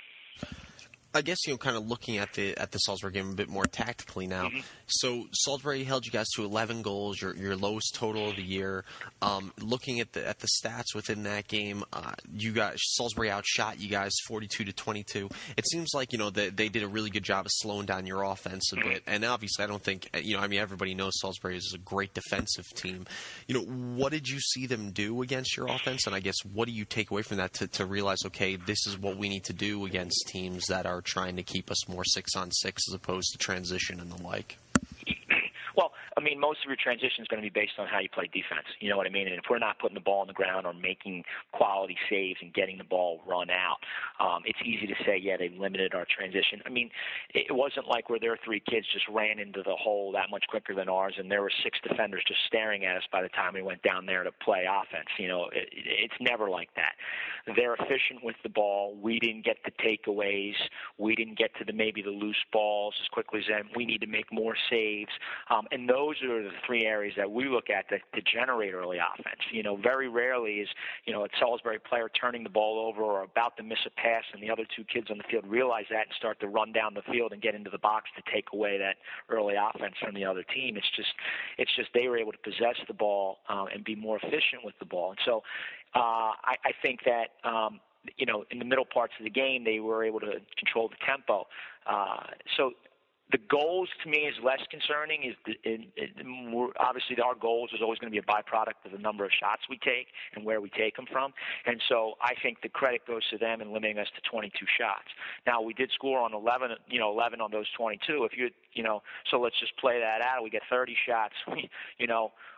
Speaker 2: I guess, you know, kind of looking at the at the Salisbury game a bit more tactically now. Mm-hmm. So Salisbury held you guys to eleven goals, your your lowest total of the year. Um, looking at the at the stats within that game, uh, you guys Salisbury outshot you guys forty-two to twenty-two. It seems like, you know, they, they did a really good job of slowing down your offense a bit. And obviously, I don't think, you know, I mean, everybody knows Salisbury is a great defensive team. You know, what did you see them do against your offense? And I guess what do you take away from that to, to realize, okay, this is what we need to do against teams that are trying to keep us more six on six as opposed to transition and the like?
Speaker 4: Well, I mean, most of your transition is going to be based on how you play defense. You know what I mean? And if we're not putting the ball on the ground or making quality saves and getting the ball run out, um, it's easy to say, yeah, they limited our transition. I mean, it wasn't like where their three kids just ran into the hole that much quicker than ours, and there were six defenders just staring at us by the time we went down there to play offense. You know, it, it's never like that. They're efficient with the ball. We didn't get the takeaways. We didn't get to the maybe the loose balls as quickly as them. We need to make more saves. Um, and those are the three areas that we look at to, to generate early offense. You know, very rarely is, you know, a Salisbury player turning the ball over or about to miss a pass and the other two kids on the field realize that and start to run down the field and get into the box to take away that early offense from the other team. It's just, it's just they were able to possess the ball uh, and be more efficient with the ball. And so uh, I, I think that, um, you know, in the middle parts of the game, they were able to control the tempo. Uh, so the goals, to me, is less concerning. Is in, in, in, obviously our goals is always going to be a byproduct of the number of shots we take and where we take them from. And so I think the credit goes to them in limiting us to twenty-two shots. Now we did score on eleven, you know, eleven on those twenty-two. If you, you know, so let's just play that out. We get thirty shots. We, you know.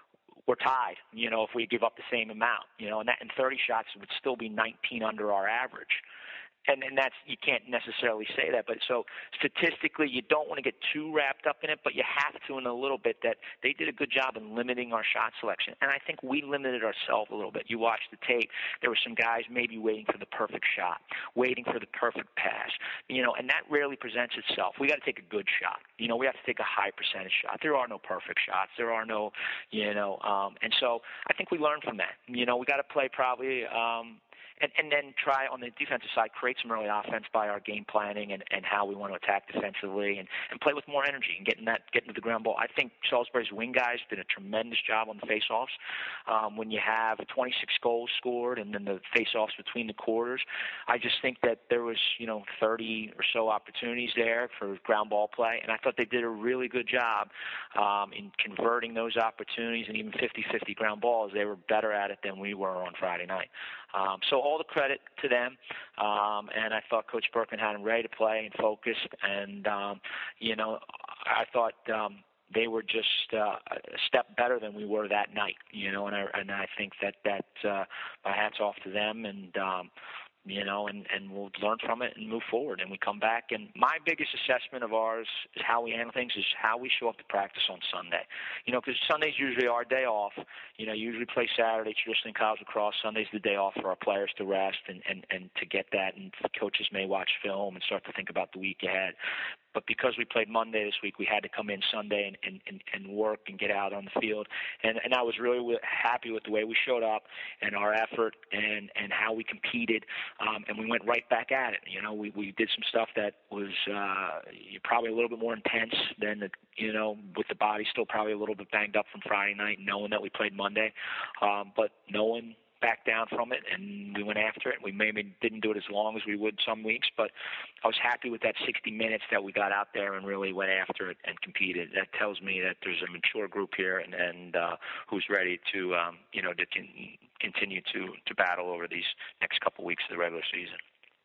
Speaker 4: we're tied, you know, if we give up the same amount, you know, and that in thirty shots would still be nineteen under our average. And and that's, you can't necessarily say that, but so statistically you don't want to get too wrapped up in it, but you have to in a little bit that they did a good job in limiting our shot selection. And I think we limited ourselves a little bit. You watch the tape, there were some guys maybe waiting for the perfect shot, waiting for the perfect pass, you know, and that rarely presents itself. We got to take a good shot. You know, we have to take a high percentage shot. There are no perfect shots. There are no, you know, um, and so I think we learned from that. You know, we got to play probably um, – And, and then try on the defensive side, create some early offense by our game planning and, and how we want to attack defensively and, and play with more energy and getting that getting to the ground ball. I think Salisbury's wing guys did a tremendous job on the faceoffs. Um, when you have twenty-six goals scored and then the faceoffs between the quarters, I just think that there was, you know, thirty or so opportunities there for ground ball play, and I thought they did a really good job um, in converting those opportunities and even fifty-fifty ground balls. They were better at it than we were on Friday night. Um, so all the credit to them, um, and I thought Coach Berkman had them ready to play and focused, and, um, you know, I thought um, they were just uh, a step better than we were that night, you know, and I, and I think that, that uh, my hat's off to them, and, um, you know, and, and we'll learn from it and move forward. And we come back. And my biggest assessment of ours is how we handle things, is how we show up to practice on Sunday. You know, because Sunday's usually our day off. You know, usually play Saturday, traditionally in college lacrosse. Sunday's the day off for our players to rest and, and, and to get that. And coaches may watch film and start to think about the week ahead. But because we played Monday this week, we had to come in Sunday and, and, and, and work and get out on the field. And, and I was really happy with the way we showed up and our effort and, and how we competed. Um, and we went right back at it. You know, we, we did some stuff that was uh, probably a little bit more intense than, the, you know, with the body still probably a little bit banged up from Friday night, knowing that we played Monday. Um, but knowing back down from it, and we went after it. We maybe didn't do it as long as we would some weeks, but I was happy with that sixty minutes that we got out there and really went after it and competed. That tells me that there's a mature group here and, and uh, who's ready to, um, you know, to con- continue to, to battle over these next couple weeks of the regular season.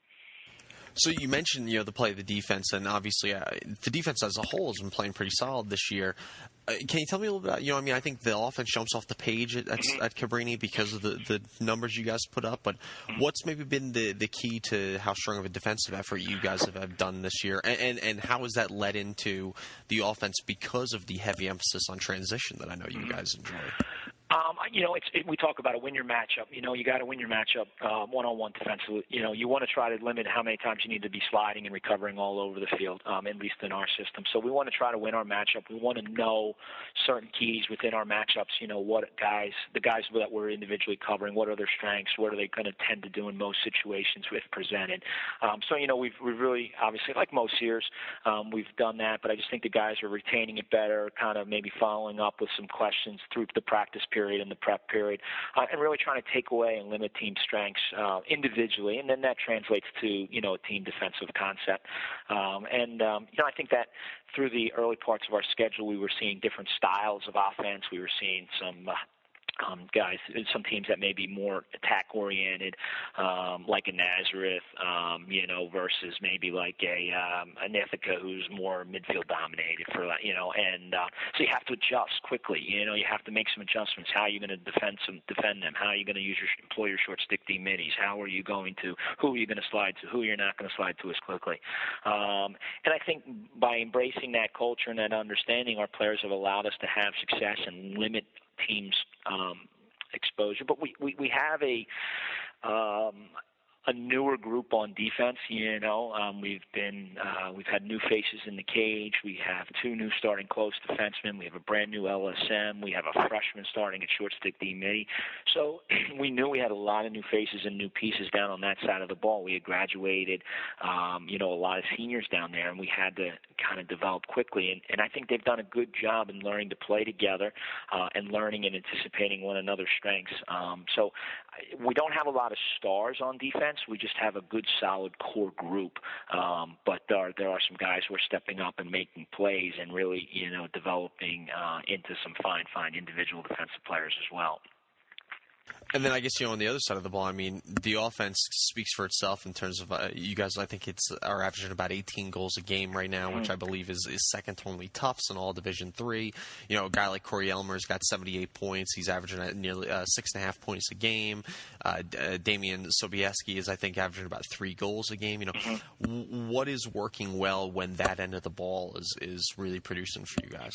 Speaker 2: So you mentioned, you know, the play of the defense, and obviously uh, the defense as a whole has been playing pretty solid this year. Uh, can you tell me a little bit about, you know, I mean, I think the offense jumps off the page at, at, at Cabrini because of the, the numbers you guys put up, but what's maybe been the, the key to how strong of a defensive effort you guys have, have done this year, and, and, and how has that led into the offense because of the heavy emphasis on transition that I know you guys enjoy?
Speaker 4: Um, you know, it's, it, we talk about a win your matchup. You know, you got to win your matchup uh, one-on-one defensively. You know, you want to try to limit how many times you need to be sliding and recovering all over the field, um, at least in our system. So we want to try to win our matchup. We want to know certain keys within our matchups. You know, what guys, the guys that we're individually covering, what are their strengths? What are they going to tend to do in most situations if presented? Um, so, you know, we've, we've really, obviously, like most years, um, we've done that. But I just think the guys are retaining it better, kind of maybe following up with some questions through the practice period. In the prep period, uh, and really trying to take away and limit team strengths uh, individually, and then that translates to, you know, a team defensive concept. Um, and um, you know, I think that through the early parts of our schedule, we were seeing different styles of offense. We were seeing some. Uh, Um, guys, some teams that may be more attack-oriented, um, like a Nazareth, um, you know, versus maybe like a, um, an Ithaca who's more midfield-dominated for that, you know, and uh, so you have to adjust quickly. You know, you have to make some adjustments. How are you going to defend some, defend them? How are you going to use your employ your short stick D middies? How are you going to? Who are you going to slide to? Who you're not going to slide to as quickly? Um, and I think by embracing that culture and that understanding, our players have allowed us to have success and limit teams' um, exposure. But we, we, we have a um, a newer group on defense. You know, um, we've been uh, we've had new faces in the cage. We have two new starting close defensemen. We have a brand new L S M. We have a freshman starting at short stick D midi. So we knew we had a lot of new faces and new pieces down on that side of the ball. We had graduated, um, you know, a lot of seniors down there, and we had to kind of develop quickly. And, and I think they've done a good job in learning to play together uh, and learning and anticipating one another's strengths. Um, so we don't have a lot of stars on defense. We just have a good, solid core group. Um, but there are, there are some guys who are stepping up and making plays and really, you know, developing uh, into some fine, fine individual defensive players as well.
Speaker 2: And then I guess, you know, on the other side of the ball, I mean, the offense speaks for itself in terms of uh, you guys, I think it's are averaging about eighteen goals a game right now, which I believe is, is second to only Tufts in all Division Three. You know, a guy like Corey Elmer's got seventy-eight points. He's averaging at nearly uh, six and a half points a game. Uh, uh, Damian Sobieski is, I think, averaging about three goals a game. You know,
Speaker 4: mm-hmm.
Speaker 2: w- what is working well when that end of the ball is, is really producing for you guys?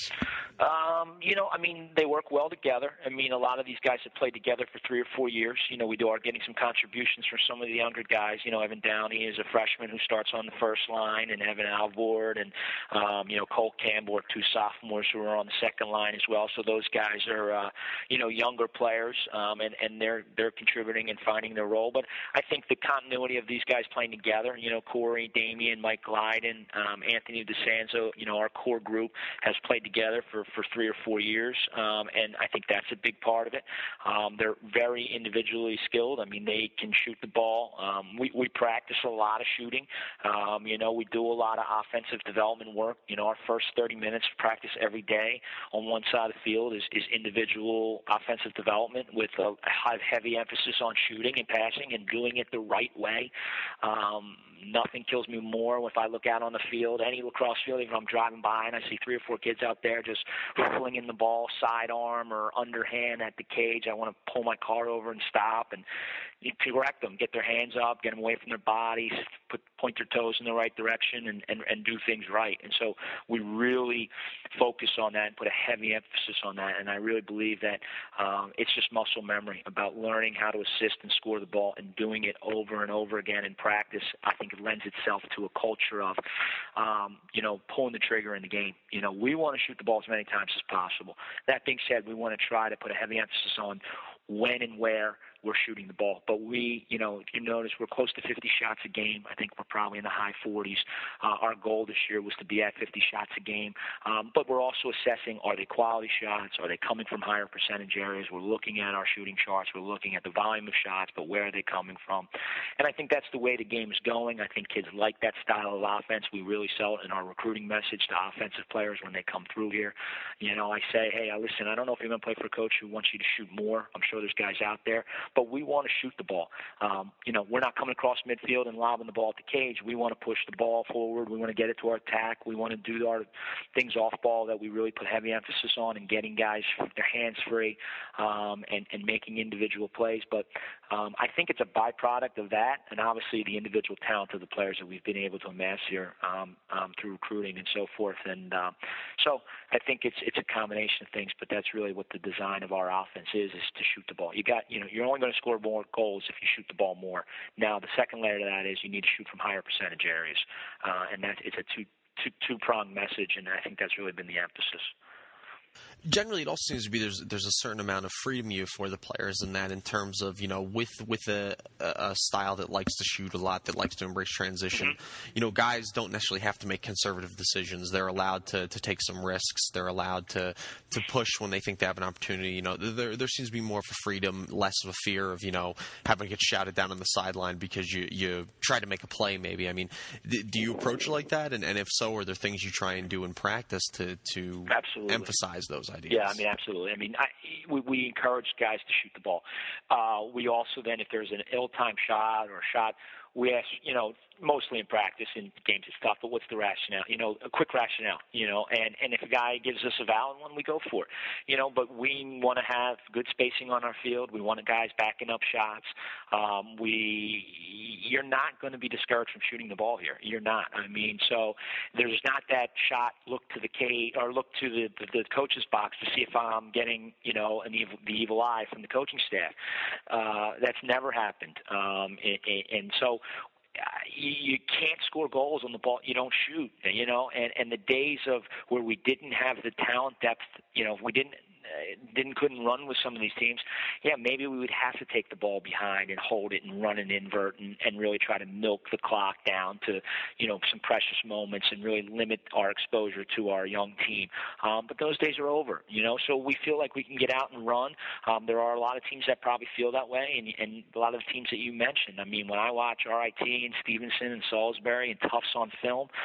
Speaker 4: Um, you know, I mean, they work well together. I mean, a lot of these guys have played together for three or four years. You know, we do are getting some contributions from some of the younger guys. You know, Evan Downey is a freshman who starts on the first line, and Evan Alvord, and um, you know, Cole Campbell are two sophomores who are on the second line as well. So those guys are, uh, you know, younger players, um, and and they're they're contributing and finding their role. But I think the continuity of these guys playing together, you know, Corey, Damian, Mike Glyden, um, Anthony DeSanzo, you know, our core group has played together for, for three or four years, um, and I think that's a big part of it. Um, they're very individually skilled. I mean, they can shoot the ball. Um, we, we practice a lot of shooting. Um, you know, we do a lot of offensive development work. You know, our first thirty minutes of practice every day on one side of the field is, is individual offensive development with a heavy emphasis on shooting and passing and doing it the right way. Um, nothing kills me more if I look out on the field, any lacrosse field, even if I'm driving by and I see three or four kids out there just flinging the ball sidearm or underhand at the cage. I want to pull my car over and stop and correct them, get their hands up, get them away from their bodies, put, point their toes in the right direction, and, and, and do things right. And so we really focus on that and put a heavy emphasis on that. And I really believe that um, it's just muscle memory about learning how to assist and score the ball and doing it over and over again in practice. I think it lends itself to a culture of, um, you know, pulling the trigger in the game. You know, we want to shoot the ball as many times as possible. That being said, we want to try to put a heavy emphasis on when and where we're shooting the ball. But we, you know, you notice we're close to fifty shots a game. I think we're probably in the high forties. Uh, our goal this year was to be at fifty shots a game. Um, but we're also assessing, are they quality shots? Are they coming from higher percentage areas? We're looking at our shooting charts. We're looking at the volume of shots, but where are they coming from? And I think that's the way the game is going. I think kids like that style of offense. We really sell it in our recruiting message to offensive players when they come through here. You know, I say, hey, listen, I don't know if you're going to play for a coach who wants you to shoot more. I'm sure there's guys out there, but we want to shoot the ball. Um, you know, we're not coming across midfield and lobbing the ball at the cage. We want to push the ball forward. We want to get it to our attack. We want to do our things off ball that we really put heavy emphasis on and getting guys their hands free um, and, and making individual plays. But um, I think it's a byproduct of that and obviously the individual talent of the players that we've been able to amass here um, um, through recruiting and so forth. And uh, so I think it's it's a combination of things, but that's really what the design of our offense is, is to shoot the ball. You got, you know, you're only going to score more goals if you shoot the ball more. Now, the second layer to that is you need to shoot from higher percentage areas, uh, and that it's a two two two pronged message, and I think that's really been the emphasis.
Speaker 2: Generally, it also seems to be there's there's a certain amount of freedom you for the players in that, in terms of, you know, with with a, a style that likes to shoot a lot, that likes to embrace transition. Mm-hmm. You know, guys don't necessarily have to make conservative decisions. They're allowed to, to take some risks. They're allowed to, to push when they think they have an opportunity. You know, there there seems to be more of a freedom, less of a fear of, you know, having to get shouted down on the sideline because you you try to make a play. Maybe I mean, do you approach it like that? And and if so, are there things you try and do in practice to to
Speaker 4: Absolutely.
Speaker 2: emphasize those ideas?
Speaker 4: Yeah, I mean, absolutely. I mean, I, we, we encourage guys to shoot the ball. Uh, we also then, if there's an ill-timed shot or a shot, we ask, you know, mostly in practice, in games it's tough, but what's the rationale? You know, a quick rationale, you know, and, and if a guy gives us a valid one, we go for it, you know, but we want to have good spacing on our field. We want guys backing up shots. Um, we, you're not going to be discouraged from shooting the ball here. You're not. I mean, so there's not that shot, look to the cage or look to the, the, the coach's box to see if I'm getting, you know, an evil, the evil eye from the coaching staff. Uh, that's never happened. Um, and, and so, You, you can't score goals on the ball you don't shoot, you know, and, and the days of where we didn't have the talent depth, you know, if we didn't uh, didn't couldn't run with some of these teams, yeah, maybe we would have to take the ball behind and hold it and run an invert and, and really try to milk the clock down to, you know, some precious moments and really limit our exposure to our young team. Um, but those days are over, you know, so we feel like we can get out and run. Um, there are a lot of teams that probably feel that way, and, and a lot of the teams that you mentioned. I mean, when I watch R I T and Stevenson and Salisbury and Tufts on film,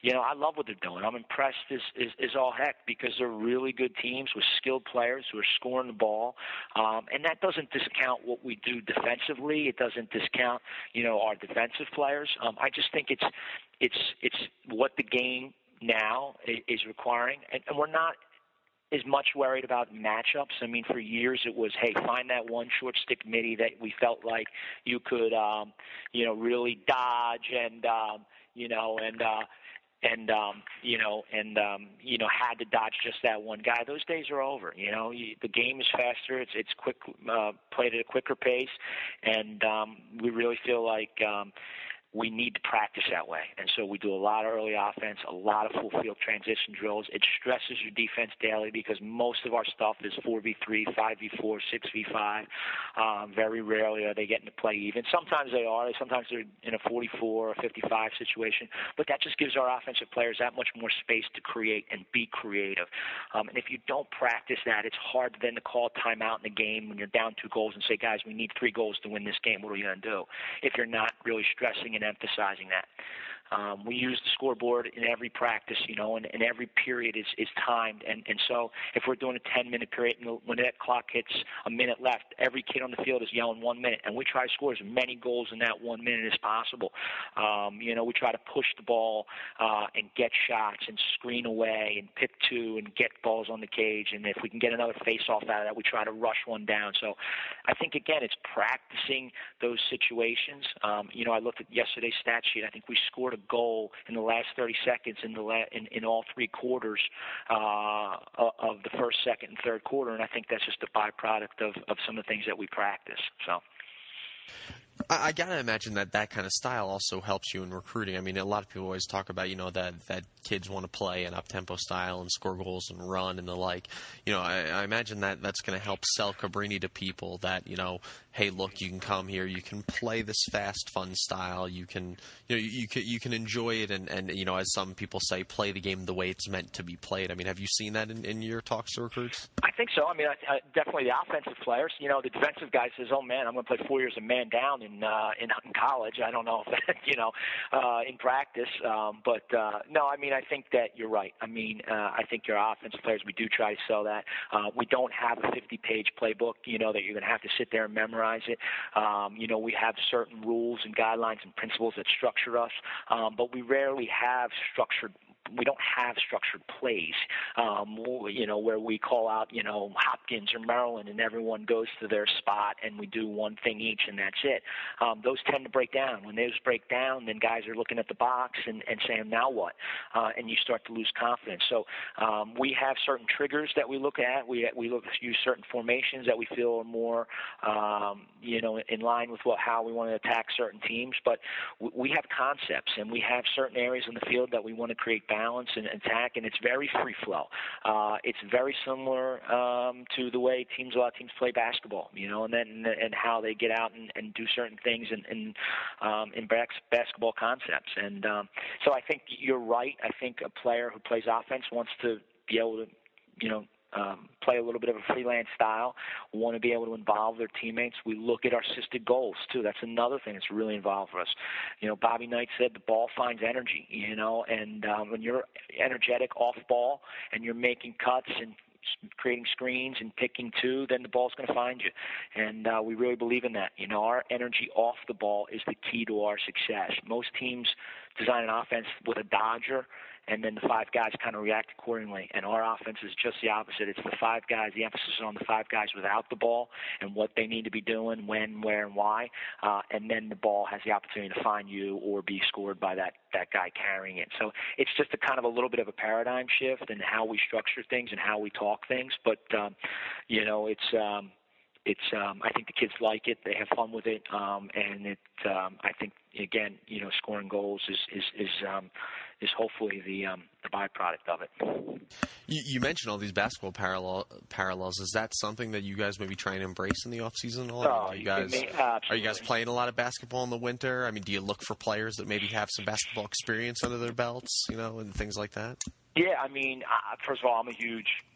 Speaker 4: you know, I love what they're doing. I'm impressed as, as, as all heck because they're really good teams with skilled players who are scoring the ball. Um, and that doesn't discount what we do defensively. It doesn't discount, you know, our defensive players. Um, I just think it's it's it's what the game now is requiring, and, and we're not as much worried about matchups. I mean, for years it was, hey, find that one short stick midi that we felt like you could, um, you know, really dodge and, um, you know, and, uh, and, um, you know, and, um, you know, had to dodge just that one guy. Those days are over. You know, you, the game is faster. It's, it's quick, uh, played at a quicker pace. And, um, we really feel like, um, we need to practice that way. And so we do a lot of early offense, a lot of full field transition drills. It stresses your defense daily because most of our stuff is four v three, five v four, six v five. Um, very rarely are they getting to play even. Sometimes they are. Sometimes they're in a forty-four or fifty-five situation. But that just gives our offensive players that much more space to create and be creative. Um, and if you don't practice that, it's hard then to call timeout in the game when you're down two goals and say, guys, we need three goals to win this game. What are we going to do? If you're not really stressing and emphasizing that. Um, we use the scoreboard in every practice, you know, and, and every period is, is timed. And, and so if we're doing a ten-minute period, and when that clock hits a minute left, every kid on the field is yelling one minute. And we try to score as many goals in that one minute as possible. Um, you know, we try to push the ball uh, and get shots and screen away and pick two and get balls on the cage. And if we can get another face-off out of that, we try to rush one down. So I think, again, it's practicing those situations. Um, you know, I looked at yesterday's stat sheet. I think we scored a goal in the last thirty seconds in the la- in, in all three quarters uh, of the first, second, and third quarter, and I think that's just a byproduct of, of some of the things that we practice. So.
Speaker 2: I, I gotta imagine that that kind of style also helps you in recruiting. I mean, a lot of people always talk about, you know, that that kids want to play an up-tempo style and score goals and run and the like. You know, I, I imagine that that's going to help sell Cabrini to people that, you know, hey, look, you can come here, you can play this fast, fun style, you can, you know, you, you can you can enjoy it, and, and you know, as some people say, play the game the way it's meant to be played. I mean, have you seen that in, in your talks to recruits?
Speaker 4: I think so. I mean, I, I, definitely the offensive players. You know, the defensive guy says, "Oh man, I'm going to play four years of man down in uh, in, in college." I don't know if that, you know, uh, in practice, um, but uh, no. I mean, I think that you're right. I mean, uh, I think your offensive players, we do try to sell that. Uh, we don't have a fifty-page playbook, you know, that you're going to have to sit there and memorize it. Um, you know, we have certain rules and guidelines and principles that structure us, um, but we rarely have structured we don't have structured plays, um, you know, where we call out, you know, Hopkins or Maryland and everyone goes to their spot and we do one thing each and that's it. Um, those tend to break down. When those break down, then guys are looking at the box and, and saying, now what? Uh, and you start to lose confidence. So um, we have certain triggers that we look at. We we look use certain formations that we feel are more, um, you know, in line with what how we want to attack certain teams. But we have concepts and we have certain areas in the field that we want to create balance and attack, and it's very free flow. Uh, it's very similar um, to the way teams, a lot of teams play basketball, you know, and then and how they get out and, and do certain things in in, um, in basketball concepts. And um, so I think you're right. I think a player who plays offense wants to be able to, you know, Um, play a little bit of a freelance style, want to be able to involve their teammates. We look at our assisted goals, too. That's another thing that's really involved for us. You know, Bobby Knight said the ball finds energy, you know, and um, when you're energetic off ball and you're making cuts and creating screens and picking two, then the ball's going to find you. And uh, we really believe in that. You know, our energy off the ball is the key to our success. Most teams design an offense with a dodger, and then the five guys kind of react accordingly. And our offense is just the opposite. It's the five guys, the emphasis is on the five guys without the ball and what they need to be doing, when, where, and why. Uh, and then the ball has the opportunity to find you or be scored by that, that guy carrying it. So it's just a kind of a little bit of a paradigm shift in how we structure things and how we talk things. But, um, you know, it's um, it's um, I think the kids like it. They have fun with it. Um, and it um, I think, again, you know, scoring goals is, is, is um, is hopefully the um, the byproduct of it.
Speaker 2: You, you mentioned all these basketball parallel, parallels. Is that something that you guys maybe try and embrace in the off season?
Speaker 4: Oh,
Speaker 2: are you guys
Speaker 4: me,
Speaker 2: are you guys playing a lot of basketball in the winter? I mean, do you look for players that maybe have some basketball experience under their belts, you know, and things like that?
Speaker 4: Yeah, I mean, uh, first of all, I'm a huge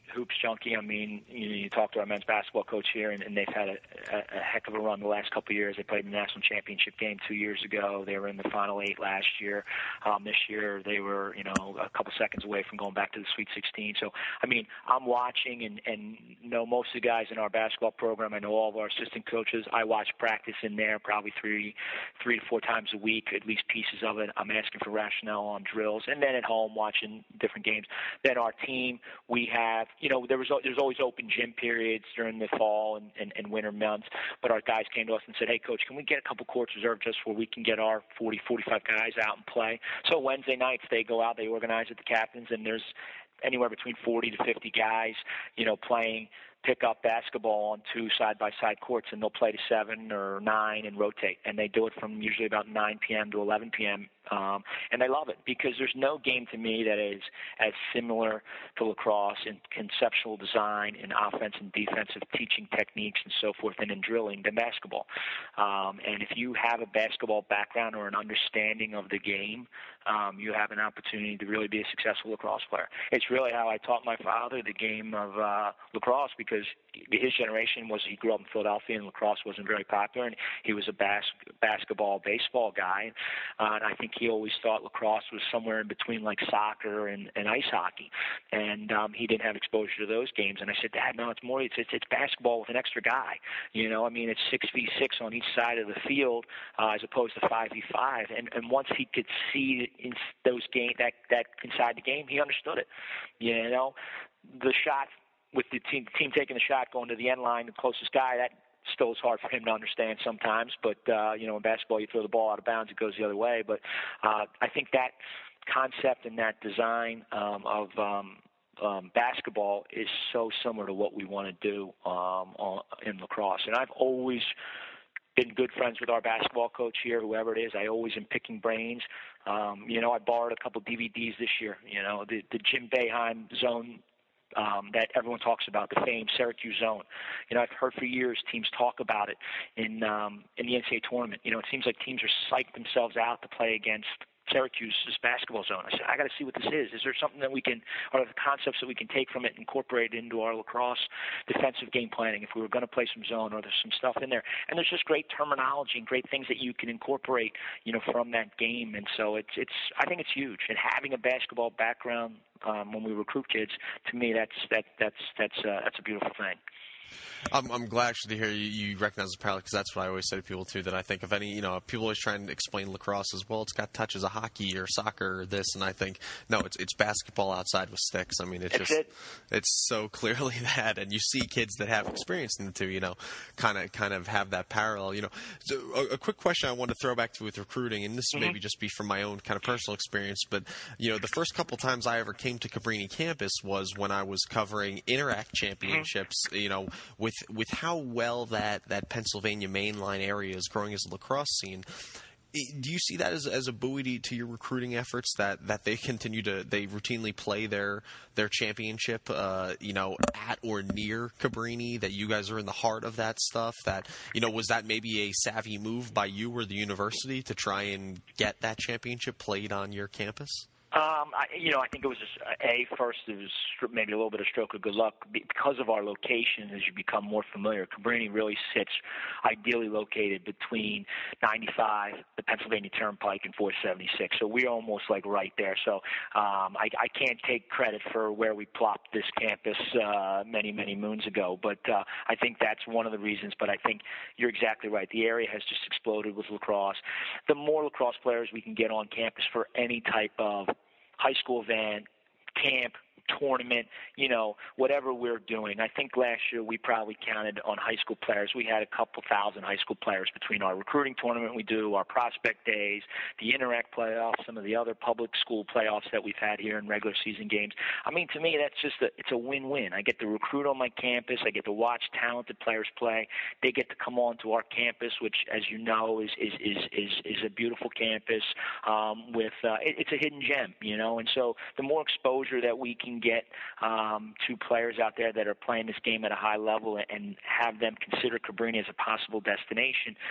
Speaker 4: Hoops Junkie. I mean, you, you talk to our men's basketball coach here, and, and they've had a, a, a heck of a run the last couple of years. They played in the national championship game two years ago. They were in the Final Eight last year. Um, this year, they were, you know, a couple seconds away from going back to the Sweet sixteen. So, I mean, I'm watching and, and know most of the guys in our basketball program. I know all of our assistant coaches. I watch practice in there probably three, three to four times a week, at least pieces of it. I'm asking for rationale on drills, and then at home watching different games. Then our team, we have, you know, there was there's always open gym periods during the fall and, and, and winter months, but our guys came to us and said, hey, Coach, can we get a couple courts reserved just where we can get our forty, forty-five guys out and play? So Wednesday nights they go out, they organize at the Captain's, and there's anywhere between forty to fifty guys, you know, playing pick-up basketball on two side-by-side courts, and they'll play to seven or nine and rotate. And they do it from usually about nine p.m. to eleven p.m., um, and they love it because there's no game to me that is as similar to lacrosse in conceptual design and offense and defensive teaching techniques and so forth and in drilling than basketball. Um, and if you have a basketball background or an understanding of the game, um, you have an opportunity to really be a successful lacrosse player. It's really how I taught my father the game of uh, lacrosse because his generation was he grew up in Philadelphia and lacrosse wasn't very popular, and he was a bas- basketball, baseball guy. Uh, and I think he always thought lacrosse was somewhere in between like soccer and, and ice hockey. And um, he didn't have exposure to those games. And I said, Dad, no, it's more, it's, it's, it's basketball with an extra guy. You know, I mean, it's six v six on each side of the field uh, as opposed to five v five. And, and once he could see in those game that, that inside the game, he understood it. You know, the shot with the team, team taking the shot, going to the end line, the closest guy, that still is hard for him to understand sometimes. But, uh, you know, in basketball, you throw the ball out of bounds, it goes the other way. But uh, I think that concept and that design um, of um, um, basketball is so similar to what we want to do um, on, in lacrosse. And I've always been good friends with our basketball coach here, whoever it is. I always am picking brains. Um, you know, I borrowed a couple D V Ds this year, you know, the, the Jim Boeheim zone Um, that everyone talks about, the famed Syracuse zone. You know, I've heard for years teams talk about it in um, in the N C double A tournament. You know, it seems like teams are psyched themselves out to play against Syracuse's basketball zone. I said, I got to see what this is. Is there something that we can, or the concepts that we can take from it and incorporate into our lacrosse defensive game planning if we were going to play some zone, or there's some stuff in there. And there's just great terminology and great things that you can incorporate, you know, from that game. And so it's, it's, I think it's huge. And having a basketball background um, when we recruit kids, to me, that's, that, that's, that's, uh, that's a beautiful thing.
Speaker 2: I'm, I'm glad actually to hear you, you recognize the parallel, because that's what I always say to people too. That I think if any, you know, people always try and explain lacrosse as well, it's got touches of hockey or soccer or this, and I think no, it's it's basketball outside with sticks. I mean, it's
Speaker 4: that's
Speaker 2: just
Speaker 4: it.
Speaker 2: it's so clearly that, and you see kids that have experience in the two, you know, kind of kind of have that parallel. You know, so a, a quick question I want to throw back to with recruiting, and this
Speaker 4: Mm-hmm.
Speaker 2: maybe just be from my own kind of personal experience, but you know, the first couple times I ever came to Cabrini campus was when I was covering Interact Championships. Mm-hmm. You know, with with how well that, that Pennsylvania mainline area is growing as a lacrosse scene. Do you see that as, as a buoy to, to your recruiting efforts, that, that they continue to, they routinely play their their championship, uh, you know, at or near Cabrini, that you guys are in the heart of that stuff? That, you know, was that maybe a savvy move by you or the university to try and get that championship played on your campus?
Speaker 4: Um, I, you know, I think it was just, a first. It was maybe a little bit of stroke of good luck because of our location. As you become more familiar, Cabrini really sits ideally located between ninety-five, the Pennsylvania Turnpike, and four seventy-six. So we're almost like right there. So um, I, I can't take credit for where we plopped this campus uh, many, many moons ago, but uh, I think that's one of the reasons. But I think you're exactly right. The area has just exploded with lacrosse. The more lacrosse players we can get on campus for any type of high school event, camp, tournament, you know, whatever we're doing. I think last year we probably counted on high school players. We had a couple thousand high school players between our recruiting tournament we do, our prospect days, the Interact playoffs, some of the other public school playoffs that we've had here in regular season games. I mean, to me, that's just a, it's a win-win. I get to recruit on my campus. I get to watch talented players play. They get to come on to our campus, which, as you know, is is is is, is a beautiful campus um, with uh, it, it's a hidden gem, you know. And so the more exposure that we can get um, to players out there that are playing this game at a high level and have them consider Cabrini as a possible destination,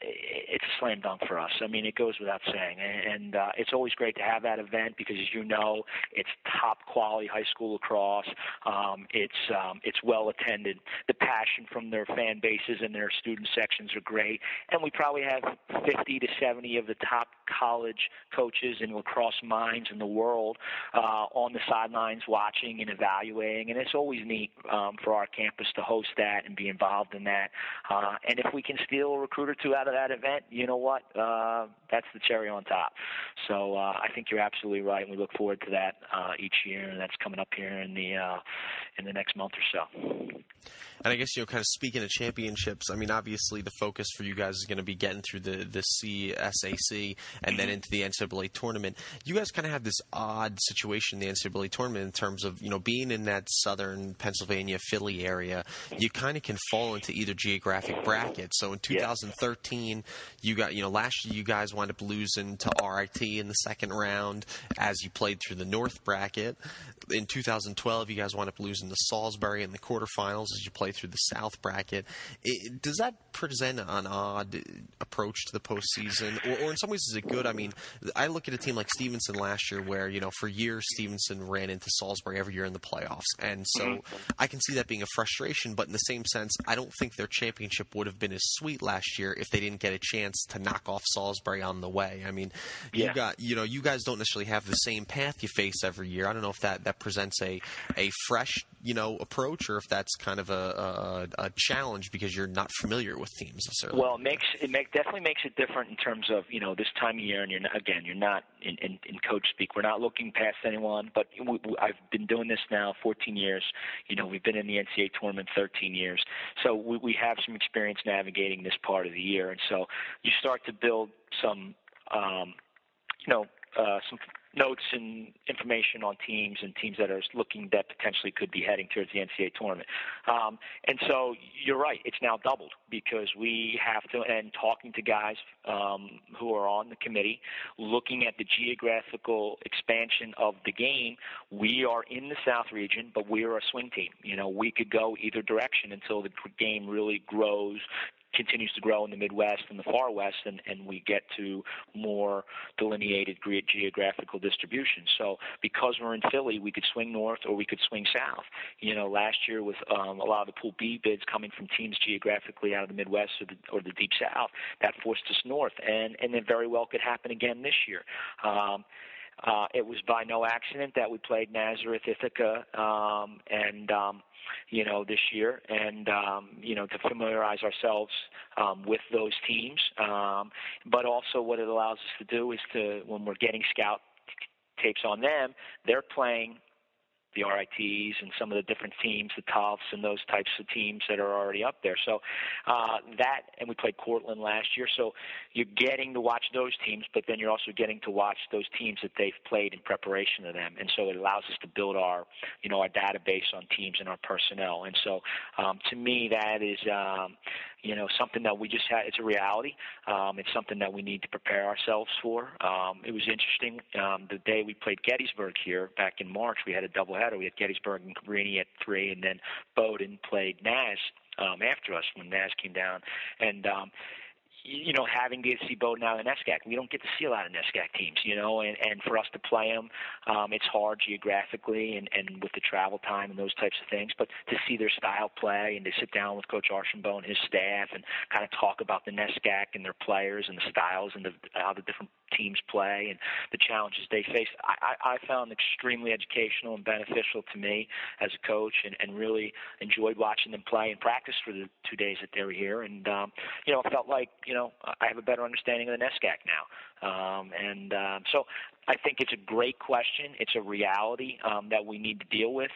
Speaker 4: it's a slam dunk for us. I mean, it goes without saying. And uh, it's always great to have that event because, as you know, it's top-quality high school lacrosse. Um, it's um, it's well-attended. The passion from their fan bases and their student sections are great. And we probably have fifty to seventy of the top college coaches and lacrosse minds in the world uh, on the sidelines watching and evaluating. And it's always neat um, for our campus to host that and be involved in that. Uh, and if we can steal a recruit or two out of that event, you know what? Uh, that's the cherry on top. So uh, I think you're absolutely right, and we look forward to that uh, each year, and that's coming up here in the uh, in the next month or so.
Speaker 2: And I guess, you know, kind of speaking of championships, I mean, obviously the focus for you guys is going to be getting through the, the C S A C and then into the N C double A tournament. You guys kind of have this odd situation in the N C double A tournament in terms of, you know, being in that southern Pennsylvania, Philly area, you kind of can fall into either geographic bracket. So in two thousand thirteen, you got, you know, last year you guys wound up losing to R I T in the second round as you played through the North bracket. In two thousand twelve, you guys wound up losing to Salisbury in the quarterfinals as you played through the South bracket. It, does that present an odd approach to the postseason, or, or in some ways is it good? I mean, I look at a team like Stevenson last year where, you know, for years Stevenson ran into Salisbury every year in the playoffs, and so mm-hmm. I can see that being a frustration, but in the same sense, I don't think their championship would have been as sweet last year if they didn't get a chance to knock off Salisbury on the way. I mean, yeah. you got, you know, you guys don't necessarily have the same path you face every year. I don't know if that, that presents a, a fresh, you know, approach, or if that's kind of a, a, a challenge because you're not familiar with teams necessarily.
Speaker 4: Well, it makes it make definitely makes it different in terms of, you know, this time of year, and you're not, again, you're not in, in, in coach speak. We're not looking past anyone, but we, we, I've been doing this now fourteen years. You know, we've been in the N C double A tournament thirteen years, so we, we have some experience navigating this part of the year, and so you start to build some, um, you know, uh, some notes and information on teams and teams that are looking that potentially could be heading towards the N C double A tournament. Um, and so you're right, it's now doubled because we have to, and talking to guys um, who are on the committee, looking at the geographical expansion of the game, we are in the South region, but we are a swing team. You know, we could go either direction until the game really grows, continues to grow in the Midwest and the Far West, and, and we get to more delineated geographical distribution. So because we're in Philly, we could swing north or we could swing south. You know, last year with um, a lot of the Pool B bids coming from teams geographically out of the Midwest or the, or the Deep South, that forced us north, and, and it very well could happen again this year. Um, Uh, it was by no accident that we played Nazareth, Ithaca, um, and um, you know this year, and um, you know to familiarize ourselves um, with those teams. Um, but also, what it allows us to do is to, when we're getting scout tapes on them, they're playing the R I Ts and some of the different teams, the Tufts and those types of teams that are already up there. So uh, that, and we played Cortland last year. So you're getting to watch those teams, but then you're also getting to watch those teams that they've played in preparation of them. And so it allows us to build our, you know, our database on teams and our personnel. And so um, to me, that is, um, you know, something that we just had. It's a reality. Um, it's something that we need to prepare ourselves for. Um, it was interesting. Um, the day we played Gettysburg here back in March, we had a doubleheader. We had Gettysburg and Cabrini at three, and then Bowdoin played Naz um, after us when Naz came down. And um, you know, having to see Bowdoin out of NESCAC. We don't get to see a lot of NESCAC teams, you know, and, and for us to play them, um, it's hard geographically and, and with the travel time and those types of things. But to see their style play and to sit down with Coach Archambault and his staff and kind of talk about the NESCAC and their players and the styles and the, how the different teams play and the challenges they face, I, I, I found extremely educational and beneficial to me as a coach, and, and really enjoyed watching them play and practice for the two days that they were here. And, um, you know, it felt like, you know, I have a better understanding of the NESCAC now. Um, and um, so I think it's a great question. It's a reality um, that we need to deal with.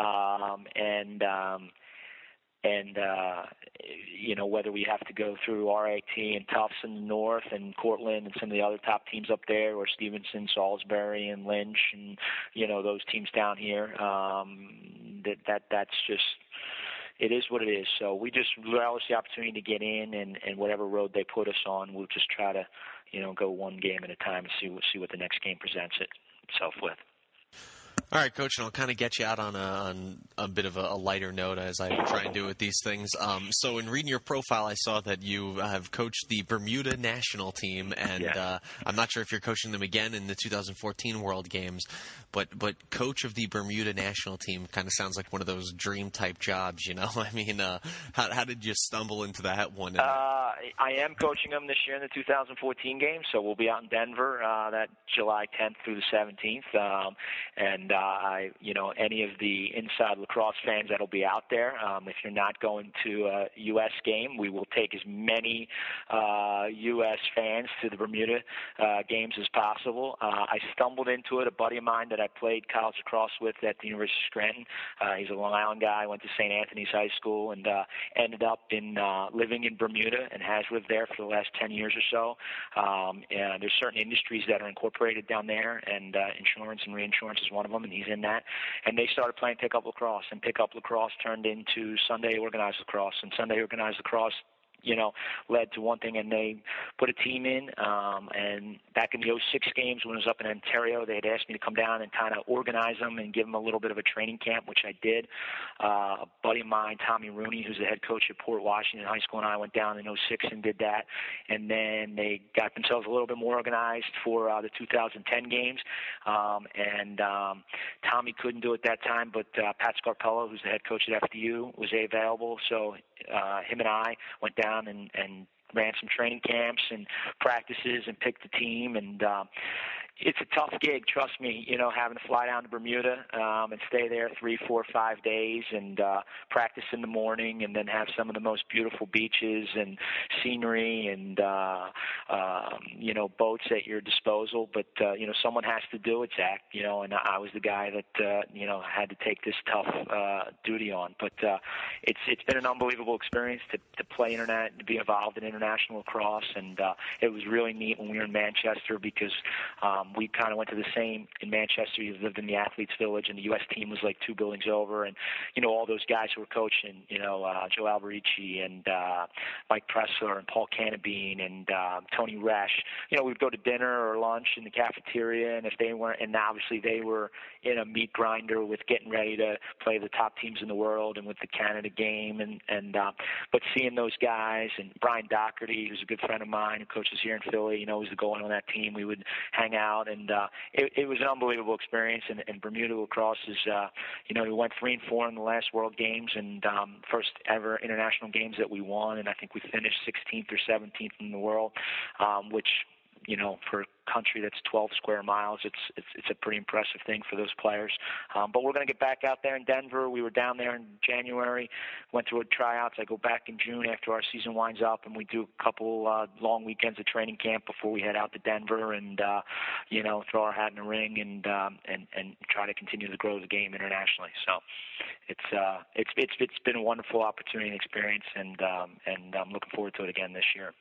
Speaker 4: Um, and um, And, uh, you know, whether we have to go through R A T and Tufts in the north and Cortland and some of the other top teams up there, or Stevenson, Salisbury, and Lynch, and, you know, those teams down here, um, that, that that's just – it is what it is. So we just relish the opportunity to get in, and, and whatever road they put us on, we'll just try to, you know, go one game at a time and see, see what the next game presents it, itself with.
Speaker 2: All right, Coach, and I'll kind of get you out on a, on a bit of a, a lighter note as I try and do with these things. Um, so in reading your profile, I saw that you have coached the Bermuda national team, and
Speaker 4: yeah.
Speaker 2: uh, I'm not sure if you're coaching them again in the two thousand fourteen World Games, but but coach of the Bermuda national team kind of sounds like one of those dream-type jobs, you know? I mean, uh, how, how did you stumble into that one?
Speaker 4: Uh, I am coaching them this year in the two thousand fourteen Games, so we'll be out in Denver uh, that July tenth through the seventeenth, um, and uh, I, you know, any of the Inside Lacrosse fans that'll be out there, um, if you're not going to a U S game, we will take as many uh, U S fans to the Bermuda uh, games as possible. Uh, I stumbled into it. A buddy of mine that I played college lacrosse with at the University of Scranton, uh, he's a Long Island guy, went to Saint Anthony's High School, and uh, ended up in uh, living in Bermuda and has lived there for the last ten years or so. Um, and there's certain industries that are incorporated down there, and uh, insurance and reinsurance is one of them, and he's in that. And they started playing pickup lacrosse, and pickup lacrosse turned into Sunday organized lacrosse, and Sunday organized lacrosse, you know, led to one thing, and they put a team in. Um, and back in the oh six games when I was up in Ontario, they had asked me to come down and kind of organize them and give them a little bit of a training camp, which I did. Uh, a buddy of mine, Tommy Rooney, who's the head coach at Port Washington High School, and I went down in oh six and did that. And then they got themselves a little bit more organized for uh, the two thousand ten games. Um, and um, Tommy couldn't do it that time, but uh, Pat Scarpello, who's the head coach at F D U, was available. So uh, him and I went down and, and ran some training camps and practices and picked the team. And um, it's a tough gig, trust me, you know, having to fly down to Bermuda um, and stay there three, four, five days and uh, practice in the morning and then have some of the most beautiful beaches and scenery and, uh, um, you know, boats at your disposal. But, uh, you know, someone has to do it, Zach, you know, and I was the guy that, uh, you know, had to take this tough uh, duty on. But uh, it's it's been an unbelievable experience to, to play internet, to be involved in international lacrosse. And uh, it was really neat when we were in Manchester because um, Um, we kind of went to the same in Manchester. You lived in the Athletes Village, and the U S team was like two buildings over. And, you know, all those guys who were coaching, you know, uh, Joe Alberici and uh, Mike Pressler and Paul Cannabine and uh, Tony Resch, you know, we'd go to dinner or lunch in the cafeteria, and if they weren't, and obviously they were in a meat grinder with getting ready to play the top teams in the world and with the Canada game. And, and uh, but seeing those guys and Brian Doherty, who's a good friend of mine who coaches here in Philly, you know, was the goalie on that team. We would hang out. And uh, it, it was an unbelievable experience. And, and Bermuda lacrosse is, uh, you know, we went three and four in the last World Games and um, first ever international games that we won. And I think we finished sixteenth or seventeenth in the world, um, which, you know, for a country that's twelve square miles, it's it's, it's a pretty impressive thing for those players. Um, but we're going to get back out there in Denver. We were down there in January, went through a tryouts. I go back in June after our season winds up, and we do a couple uh, long weekends of training camp before we head out to Denver and, uh, you know, throw our hat in the ring and um, and and try to continue to grow the game internationally. So it's uh, it's it's it's been a wonderful opportunity and experience, and um, and I'm looking forward to it again this year.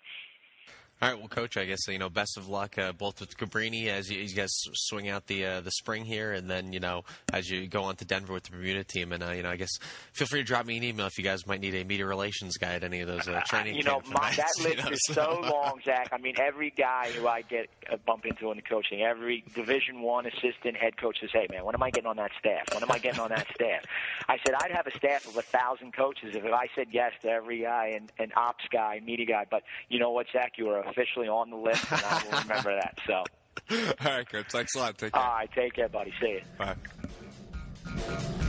Speaker 2: All right, well, Coach, I guess, you know, best of luck uh, both with Cabrini as you, you guys swing out the uh, the spring here, and then, you know, as you go on to Denver with the Bermuda team. And, uh, you know, I guess feel free to drop me an email if you guys might need a media relations guy at any of those uh, training
Speaker 4: uh, You know, my, that list
Speaker 2: you know,
Speaker 4: is
Speaker 2: so.
Speaker 4: so long, Zach. I mean, every guy who I get a bump into in the coaching, every Division One assistant head coach says, hey, man, when am I getting on that staff? When am I getting on that staff? I said, I'd have a staff of a thousand coaches if I said yes to every guy, and, and ops guy, media guy. But you know what, Zach? You are officially on the list. And I will remember that. So,
Speaker 2: all right, Coach. Thanks a lot. Take care.
Speaker 4: All right, take care, buddy. See you.
Speaker 2: Bye.